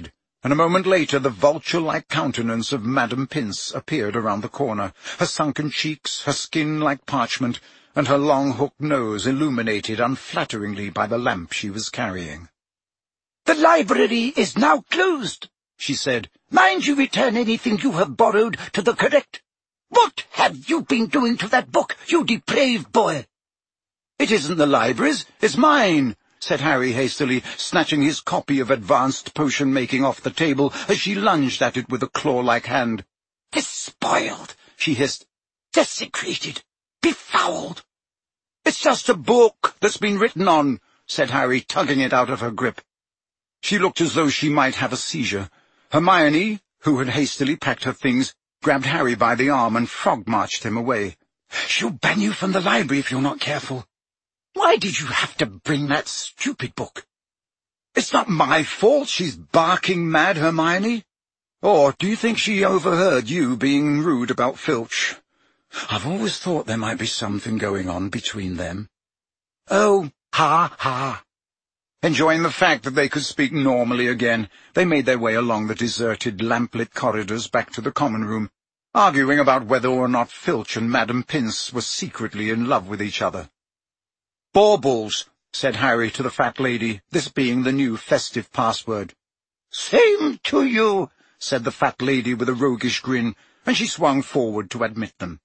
and a moment later the vulture-like countenance of Madame Pince appeared around the corner, her sunken cheeks, her skin like parchment, and her long hooked nose illuminated unflatteringly by the lamp she was carrying.
"The library is now closed," she said. "Mind you return anything you have borrowed to the correct. What have you been doing to that book, you depraved boy?"
"It isn't the library's, it's mine," said Harry hastily, snatching his copy of Advanced Potion-Making off the table as she lunged at it with a claw-like hand.
"Despoiled," she hissed. "Desecrated. Befouled."
"It's just a book that's been written on," said Harry, tugging it out of her grip. She looked as though she might have a seizure. Hermione, who had hastily packed her things, grabbed Harry by the arm and frog-marched him away.
"She'll ban you from the library if you're not careful. Why did you have to bring that stupid book?"
"It's not my fault she's barking mad, Hermione. Or do you think she overheard you being rude about Filch? I've always thought there might be something going on between them."
"Oh, ha, ha."
Enjoying the fact that they could speak normally again, they made their way along the deserted, lamplit corridors back to the common room, arguing about whether or not Filch and Madame Pince were secretly in love with each other. "Baubles," said Harry to the fat lady, this being the new festive password.
"Same to you,"
said the fat lady with a roguish grin, and she swung forward to admit them.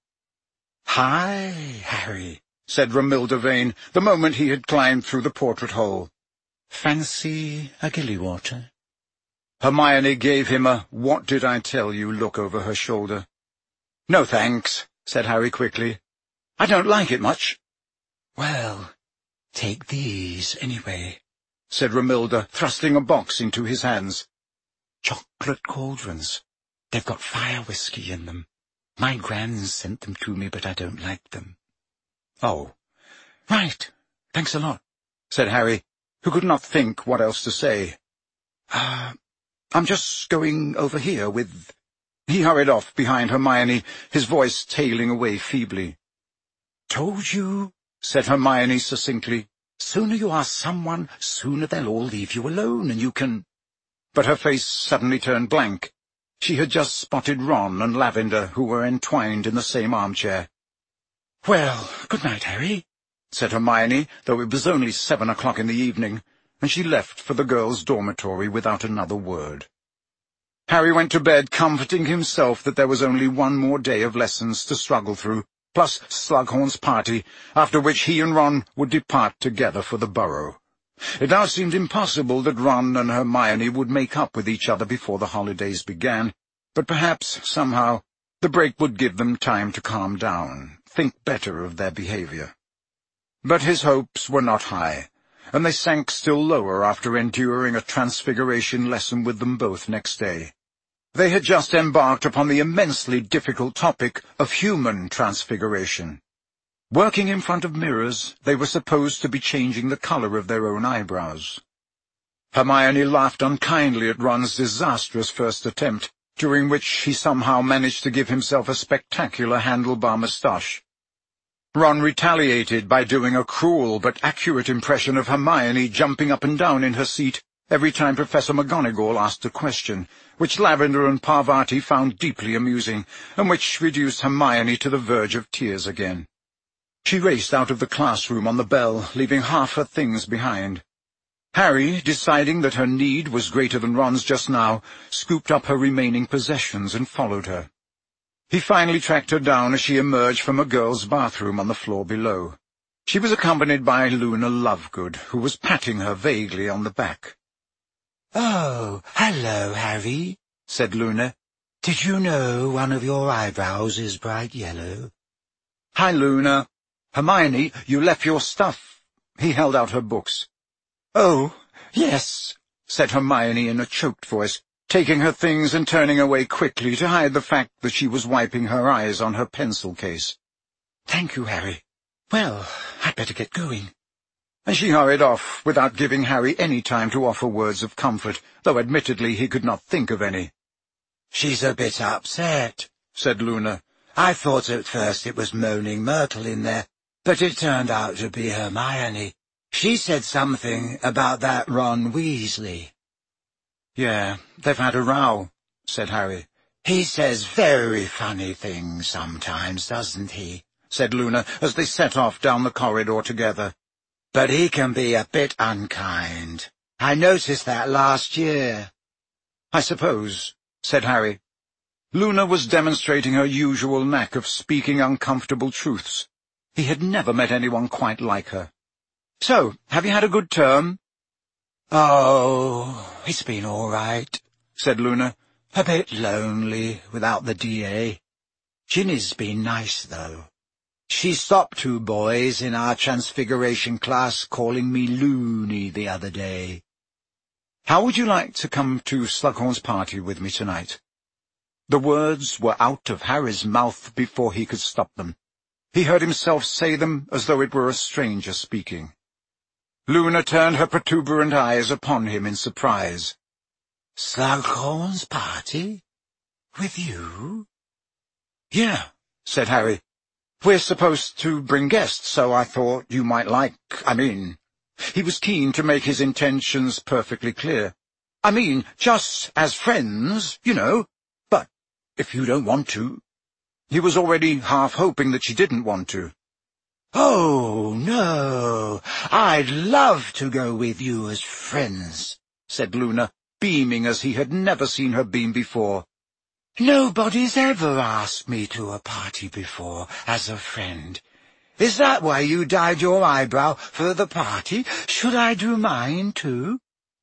"Hi, Harry,"
said Romilda Vane, the moment he had climbed through the portrait hole.
"Fancy a gilly-water?"
Hermione gave him a what-did-I-tell-you look over her shoulder. "No, thanks," said Harry quickly. "I don't like it much."
"Well, take these, anyway,"
said Romilda, thrusting a box into his hands.
"Chocolate cauldrons. They've got fire whiskey in them. My Gran's sent them to me, but I don't like them."
"Oh,
right. Thanks a lot,"
said Harry, who could not think what else to say. Uh, I'm just going over here with—" He hurried off behind Hermione, his voice tailing away feebly.
"Told you,"
said Hermione succinctly.
"Sooner you ask someone, sooner they'll all leave you alone, and you can—"
But her face suddenly turned blank. She had just spotted Ron and Lavender, who were entwined in the same armchair.
"Well, good night, Harry,"
said Hermione, though it was only seven o'clock in the evening, and she left for the girls' dormitory without another word. Harry went to bed, comforting himself that there was only one more day of lessons to struggle through, plus Slughorn's party, after which he and Ron would depart together for the Burrow. It now seemed impossible that Ron and Hermione would make up with each other before the holidays began, but perhaps, somehow, the break would give them time to calm down, think better of their behavior. But his hopes were not high, and they sank still lower after enduring a transfiguration lesson with them both next day. They had just embarked upon the immensely difficult topic of human transfiguration. Working in front of mirrors, they were supposed to be changing the color of their own eyebrows. Hermione laughed unkindly at Ron's disastrous first attempt, during which he somehow managed to give himself a spectacular handlebar moustache. Ron retaliated by doing a cruel but accurate impression of Hermione jumping up and down in her seat every time Professor McGonagall asked a question, which Lavender and Parvati found deeply amusing, and which reduced Hermione to the verge of tears again. She raced out of the classroom on the bell, leaving half her things behind. Harry, deciding that her need was greater than Ron's just now, scooped up her remaining possessions and followed her. He finally tracked her down as she emerged from a girl's bathroom on the floor below. She was accompanied by Luna Lovegood, who was patting her vaguely on the back.
"Oh, hello, Harry," said Luna. "Did you know one of your eyebrows is bright yellow?"
"Hi, Luna. Hermione, you left your stuff." He held out her books.
"Oh, yes,"
said Hermione in a choked voice, taking her things and turning away quickly to hide the fact that she was wiping her eyes on her pencil case.
"Thank you, Harry. Well, I'd better get going."
And she hurried off, without giving Harry any time to offer words of comfort, though admittedly he could not think of any.
"She's a bit upset," said Luna. "I thought at first it was Moaning Myrtle in there, but it turned out to be Hermione. She said something about that Ron Weasley."
Yeah, they've had a row, said Harry.
He says very funny things sometimes, doesn't he?
Said Luna, as they set off down the corridor together.
But he can be a bit unkind. I noticed that last year.
I suppose, said Harry. Luna was demonstrating her usual knack of speaking uncomfortable truths. He had never met anyone quite like her. So, have you had a good term?
Oh, it's been all right,
said Luna.
A bit lonely without the D A. Ginny's been nice, though. She stopped two boys in our Transfiguration class calling me loony the other day.
How would you like to come to Slughorn's party with me tonight? The words were out of Harry's mouth before he could stop them. He heard himself say them as though it were a stranger speaking. Luna turned her protuberant eyes upon him in surprise.
Slughorn's party? With you?
Yeah, said Harry. We're supposed to bring guests, so I thought you might like, I mean... He was keen to make his intentions perfectly clear. I mean, just as friends, you know, but if you don't want to... He was already half hoping that she didn't want to.
Oh, no, I'd love to go with you as friends,
said Luna, beaming as he had never seen her beam before.
Nobody's ever asked me to a party before as a friend. Is that why you dyed your eyebrow for the party? Should I do mine, too?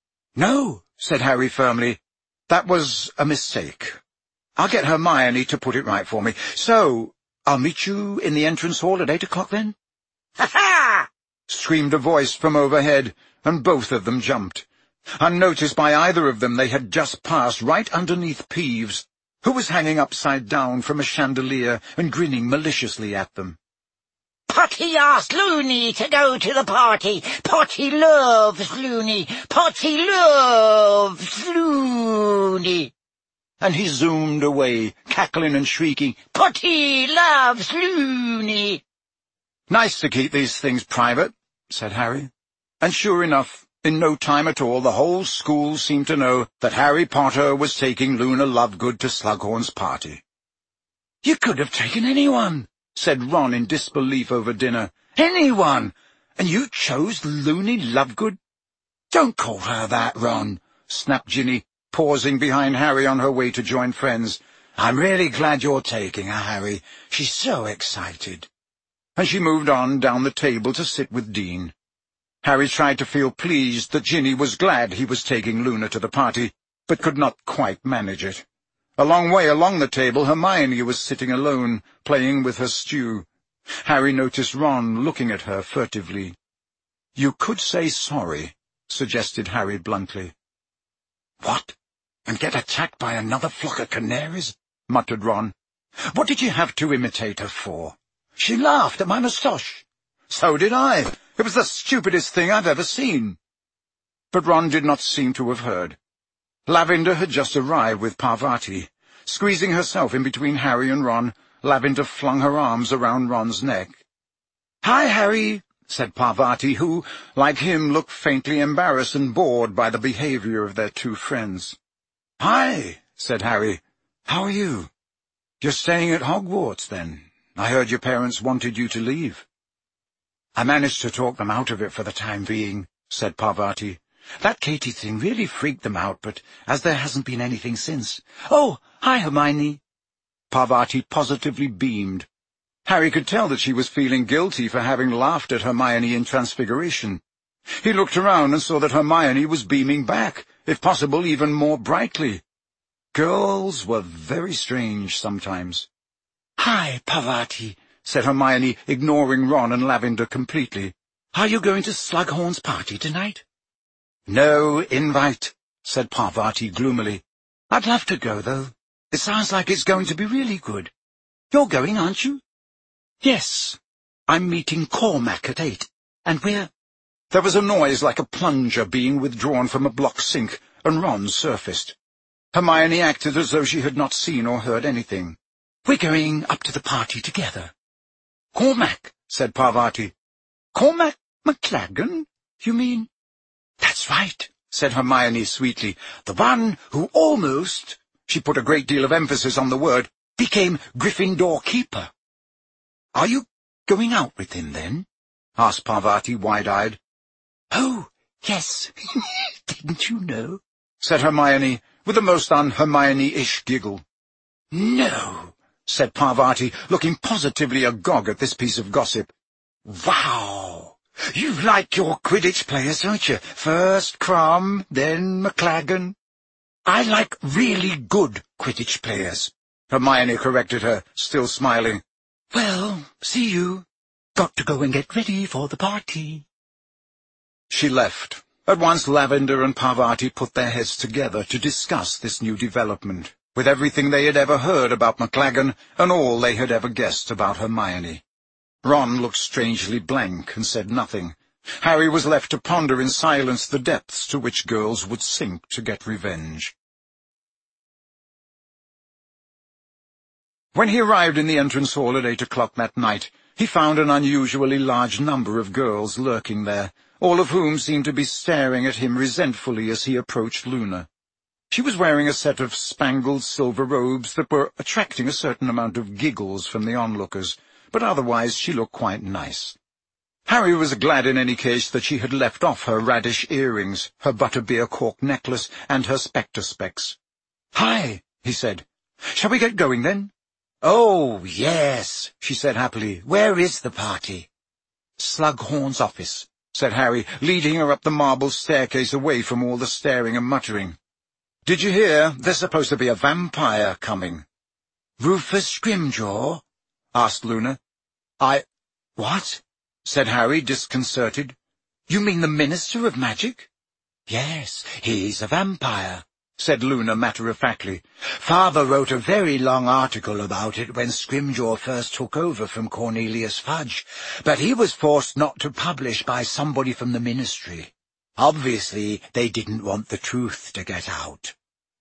No, said Harry firmly. That was a mistake. I'll get Hermione to put it right for me. So, I'll meet you in the entrance hall at eight o'clock, then?
Ha-ha!
Screamed a voice from overhead, and both of them jumped. Unnoticed by either of them, they had just passed right underneath Peeves, who was hanging upside down from a chandelier and grinning maliciously at them.
Potty asked Loony to go to the party. Potty loves Loony. Potty loves Loony.
And he zoomed away, cackling and shrieking,
Potty loves Loony.
Nice to keep these things private, said Harry. And sure enough, in no time at all, the whole school seemed to know that Harry Potter was taking Luna Lovegood to Slughorn's party.
You could have taken anyone,
said Ron in disbelief over dinner.
Anyone! And you chose Loony Lovegood?
Don't call her that, Ron, snapped Ginny, pausing behind Harry on her way to join friends.
I'm really glad you're taking her, Harry. She's so excited.
And she moved on down the table to sit with Dean. Harry tried to feel pleased that Ginny was glad he was taking Luna to the party, but could not quite manage it. A long way along the table, Hermione was sitting alone, playing with her stew. Harry noticed Ron looking at her furtively. You could say sorry, suggested Harry bluntly.
What? And get attacked by another flock of canaries?
Muttered Ron. What did you have to imitate her for?
She laughed at my moustache.
So did I. It was the stupidest thing I've ever seen. But Ron did not seem to have heard. Lavender had just arrived with Parvati. Squeezing herself in between Harry and Ron, Lavender flung her arms around Ron's neck.
Hi, Harry,
said Parvati, who, like him, looked faintly embarrassed and bored by the behavior of their two friends.
Hi,
said Harry. How are you? You're staying at Hogwarts, then? I heard your parents wanted you to leave.
I managed to talk them out of it for the time being, said Parvati. That Katie thing really freaked them out, but as there hasn't been anything since... Oh, hi, Hermione.
Parvati positively beamed. Harry could tell that she was feeling guilty for having laughed at Hermione in Transfiguration. He looked around and saw that Hermione was beaming back, if possible even more brightly. Girls were very strange sometimes.
Hi, Parvati,
said Hermione, ignoring Ron and Lavender completely.
Are you going to Slughorn's party tonight?
No invite, said Parvati gloomily.
I'd love to go, though. It sounds like it's going to be really good. You're going, aren't you?
Yes.
I'm meeting Cormac at eight, and we're...
There was a noise like a plunger being withdrawn from a block sink, and Ron surfaced. Hermione acted as though she had not seen or heard anything.
We're going up to the party together.
Cormac, said Parvati.
Cormac McLaggen, you mean?
That's right, said Hermione sweetly. "The one who almost," she put a great deal of emphasis on the word, "became Gryffindor keeper." "Are you going out with him, then?" asked Parvati, wide-eyed. "Oh, yes. Didn't you know?" said Hermione, with a most un-Hermione-ish giggle. "No," said Parvati, looking positively agog at this piece of gossip. "Wow! You like your Quidditch players, don't you? First Crom, then McLaggen." "I like really good Quidditch players," Hermione corrected her, still smiling. "Well, see you. Got to go and get ready for the party." She left. At once Lavender and Parvati put their heads together to discuss this new development, with everything they had ever heard about McLaggen and all they had ever guessed about Hermione. Ron looked strangely blank and said nothing. Harry was left to ponder in silence the depths to which girls would sink to get revenge. When he arrived in the entrance hall at eight o'clock that night, he found an unusually large number of girls lurking there, all of whom seemed to be staring at him resentfully as he approached Luna. She was wearing a set of spangled silver robes that were attracting a certain amount of giggles from the onlookers, but otherwise she looked quite nice. Harry was glad in any case that she had left off her radish earrings, her butterbeer cork necklace, and her spectre specs. "Hi," he said. "Shall we get going, then?" "Oh, yes," she said happily. "Where is the party?" "Slughorn's office," said Harry, leading her up the marble staircase away from all the staring and muttering. "Did you hear there's supposed to be a vampire coming?" "Rufus Scrimgeour?" asked Luna. I... What?" said Harry, disconcerted. "You mean the Minister of Magic?" "Yes, he's a vampire," said Luna matter-of-factly. "Father wrote a very long article about it when Scrimgeour first took over from Cornelius Fudge, but he was forced not to publish by somebody from the Ministry. Obviously, they didn't want the truth to get out."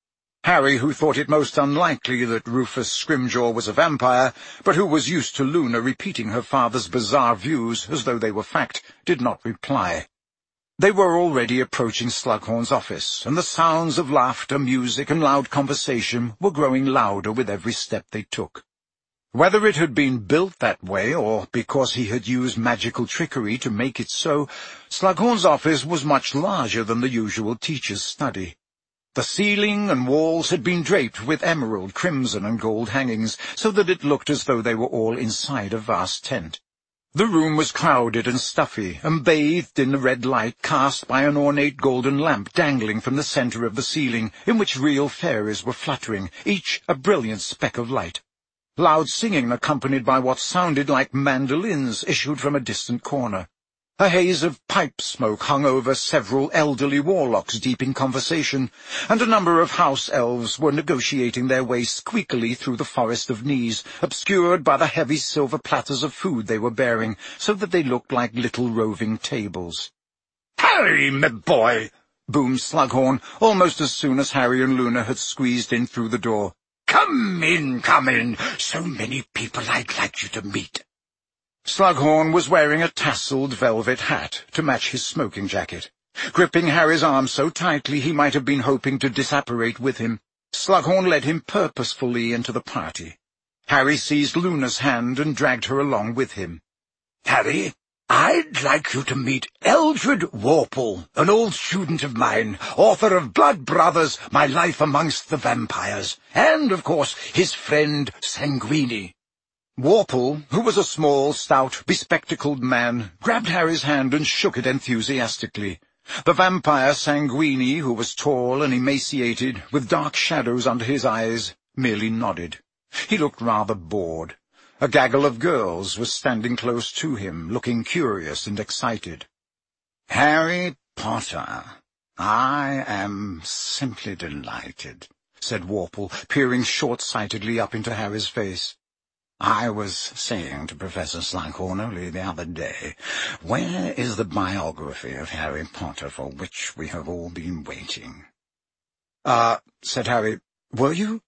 Harry, who thought it most unlikely that Rufus Scrimgeour was a vampire, but who was used to Luna repeating her father's bizarre views as though they were fact, did not reply. They were already approaching Slughorn's office, and the sounds of laughter, music, and loud conversation were growing louder with every step they took. Whether it had been built that way, or because he had used magical trickery to make it so, Slughorn's office was much larger than the usual teacher's study. The ceiling and walls had been draped with emerald, crimson, and gold hangings, so that it looked as though they were all inside a vast tent. The room was crowded and stuffy, and bathed in the red light cast by an ornate golden lamp dangling from the centre of the ceiling, in which real fairies were fluttering, each a brilliant speck of light. Loud singing, accompanied by what sounded like mandolins, issued from a distant corner. A haze of pipe smoke hung over several elderly warlocks deep in conversation, and a number of house elves were negotiating their way squeakily through the forest of knees, obscured by the heavy silver platters of food they were bearing, so that they looked like little roving tables. "Harry, my boy!" boomed Slughorn, almost as soon as Harry and Luna had squeezed in through the door. "Come in, come in! So many people I'd like you to meet." Slughorn was wearing a tasselled velvet hat to match his smoking jacket. Gripping Harry's arm so tightly he might have been hoping to disapparate with him, Slughorn led him purposefully into the party. Harry seized Luna's hand and dragged her along with him. "Harry, I'd like you to meet Eldred Warple, an old student of mine, author of Blood Brothers, My Life Amongst the Vampires, and, of course, his friend Sanguini." Warple, who was a small, stout, bespectacled man, grabbed Harry's hand and shook it enthusiastically. The vampire Sanguini, who was tall and emaciated, with dark shadows under his eyes, merely nodded. He looked rather bored. A gaggle of girls was standing close to him, looking curious and excited. "Harry Potter, I am simply delighted," said Warple, peering short-sightedly up into Harry's face. "I was saying to Professor Slughorn only the other day, where is the biography of Harry Potter for which we have all been waiting?" Ah, uh, said Harry, "were you?"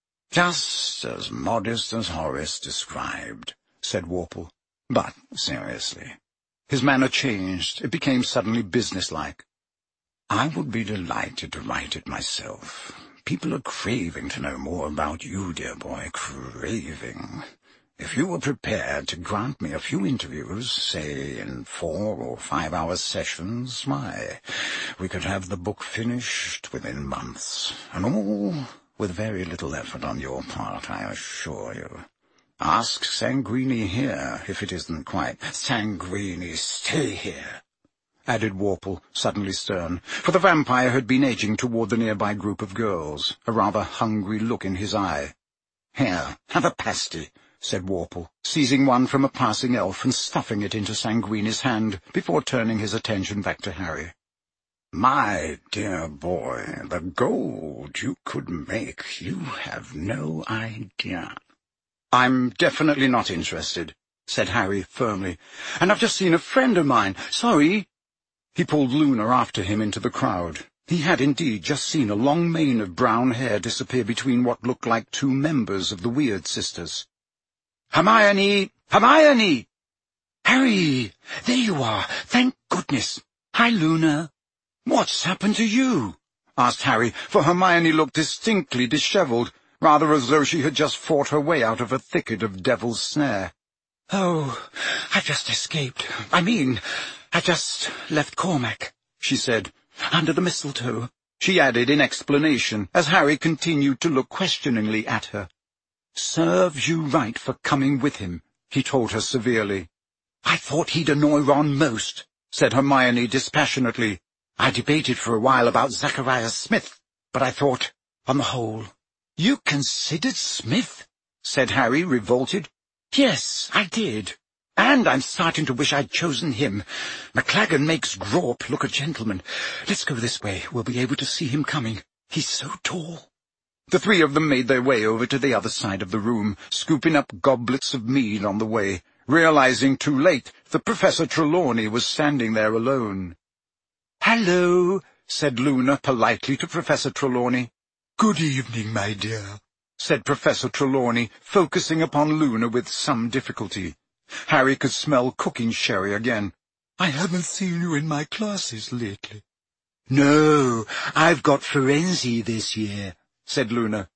"Just as modest as Horace described," said Warple. "But seriously." His manner changed. It became suddenly businesslike. I would be delighted to write it myself. People are craving to know more about you, dear boy, craving. If you were prepared to grant me a few interviews, say in four or five-hour sessions, why, we could have the book finished within months, and all with very little effort on your part, I assure you. Ask Sanguini here, if it isn't quite. Sanguini, stay here, added Worple, suddenly stern, for the vampire had been edging toward the nearby group of girls, a rather hungry look in his eye. Here, have a pasty, said Worple, seizing one from a passing elf and stuffing it into Sanguini's hand before turning his attention back to Harry. My dear boy, the gold you could make, you have no idea. I'm definitely not interested, said Harry firmly, and I've just seen a friend of mine. Sorry. He pulled Luna after him into the crowd. He had indeed just seen a long mane of brown hair disappear between what looked like two members of the Weird Sisters. Hermione! Hermione! Harry! There you are! Thank goodness! Hi, Luna! What's happened to you? Asked Harry, for Hermione looked distinctly dishevelled, rather as though she had just fought her way out of a thicket of devil's snare. Oh, I've just escaped. I mean, I just left Cormac, she said, under the mistletoe, she added in explanation, as Harry continued to look questioningly at her. Serves you right for coming with him, he told her severely. I thought he'd annoy Ron most, said Hermione dispassionately. I debated for a while about Zachariah Smith, but I thought, on the whole... You considered Smith? Said Harry, revolted. Yes, I did. And I'm starting to wish I'd chosen him. McLaggen makes Grawp look a gentleman. Let's go this way. We'll be able to see him coming. He's so tall. The three of them made their way over to the other side of the room, scooping up goblets of mead on the way, realizing too late that Professor Trelawney was standing there alone. Hello, said Luna politely to Professor Trelawney. Good evening, my dear, said Professor Trelawney, focusing upon Luna with some difficulty. Harry could smell cooking sherry again. I haven't seen you in my classes lately. No, I've got Forensi this year, said Luna.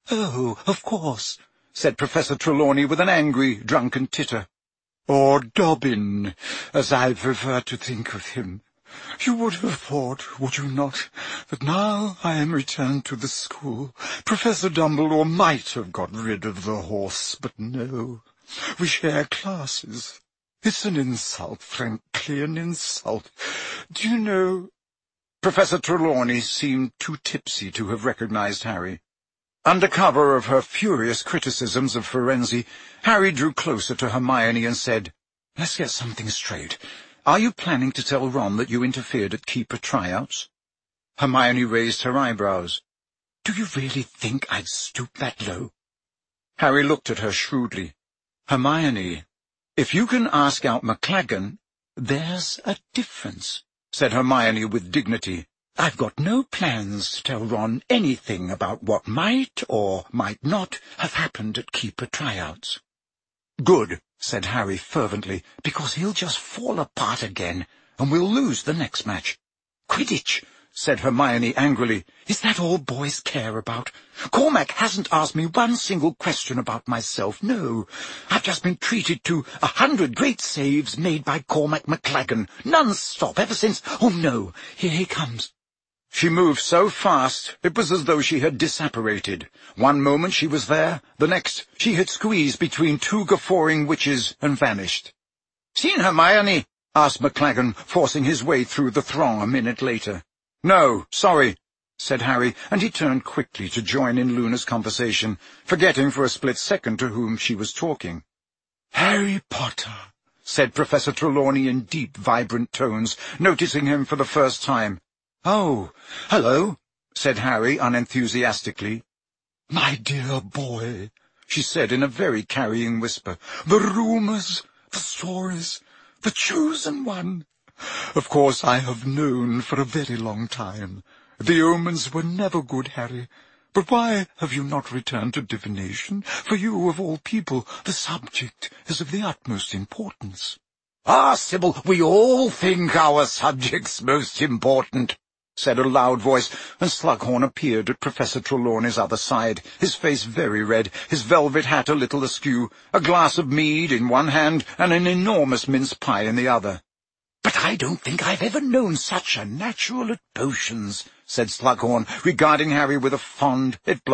Oh, of course, said Professor Trelawney with an angry, drunken titter. Or Dobbin, as I prefer to think of him. You would have thought, would you not, that now I am returned to the school, Professor Dumbledore might have got rid of the horse, but no. We share classes. It's an insult, frankly, an insult. Do you know... Professor Trelawney seemed too tipsy to have recognized Harry. Under cover of her furious criticisms of Forensi, Harry drew closer to Hermione and said, Let's get something straight. Are you planning to tell Ron that you interfered at Keeper tryouts? Hermione raised her eyebrows. Do you really think I'd stoop that low? Harry looked at her shrewdly. Hermione, if you can ask out McLaggen, there's a difference, said Hermione with dignity. I've got no plans to tell Ron anything about what might or might not have happened at Keeper tryouts. Good, said Harry fervently, because he'll just fall apart again, and we'll lose the next match. Quidditch, said Hermione angrily. Is that all boys care about? Cormac hasn't asked me one single question about myself, no. I've just been treated to a hundred great saves made by Cormac McLaggen, non-stop, ever since... Oh, no, here he comes. She moved so fast, it was as though she had disapparated. One moment she was there, the next she had squeezed between two guffawing witches and vanished. Seen Hermione? Asked McLaggen, forcing his way through the throng a minute later. No, sorry, said Harry, and he turned quickly to join in Luna's conversation, forgetting for a split second to whom she was talking. Harry Potter, said Professor Trelawney in deep, vibrant tones, noticing him for the first time. Oh, hello, said Harry unenthusiastically. My dear boy, she said in a very carrying whisper, the rumours, the stories, the chosen one. Of course I have known for a very long time. The omens were never good, Harry. But why have you not returned to divination? For you, of all people, the subject is of the utmost importance. Ah, Sybil, we all think our subject's most important,
said a loud voice, and Slughorn appeared at Professor Trelawney's other side, his face very red, his velvet hat a little askew, a glass of mead in one hand and an enormous mince pie in the other.
"But I don't think I've ever known such a natural at potions," said Slughorn, regarding Harry with a fond, yet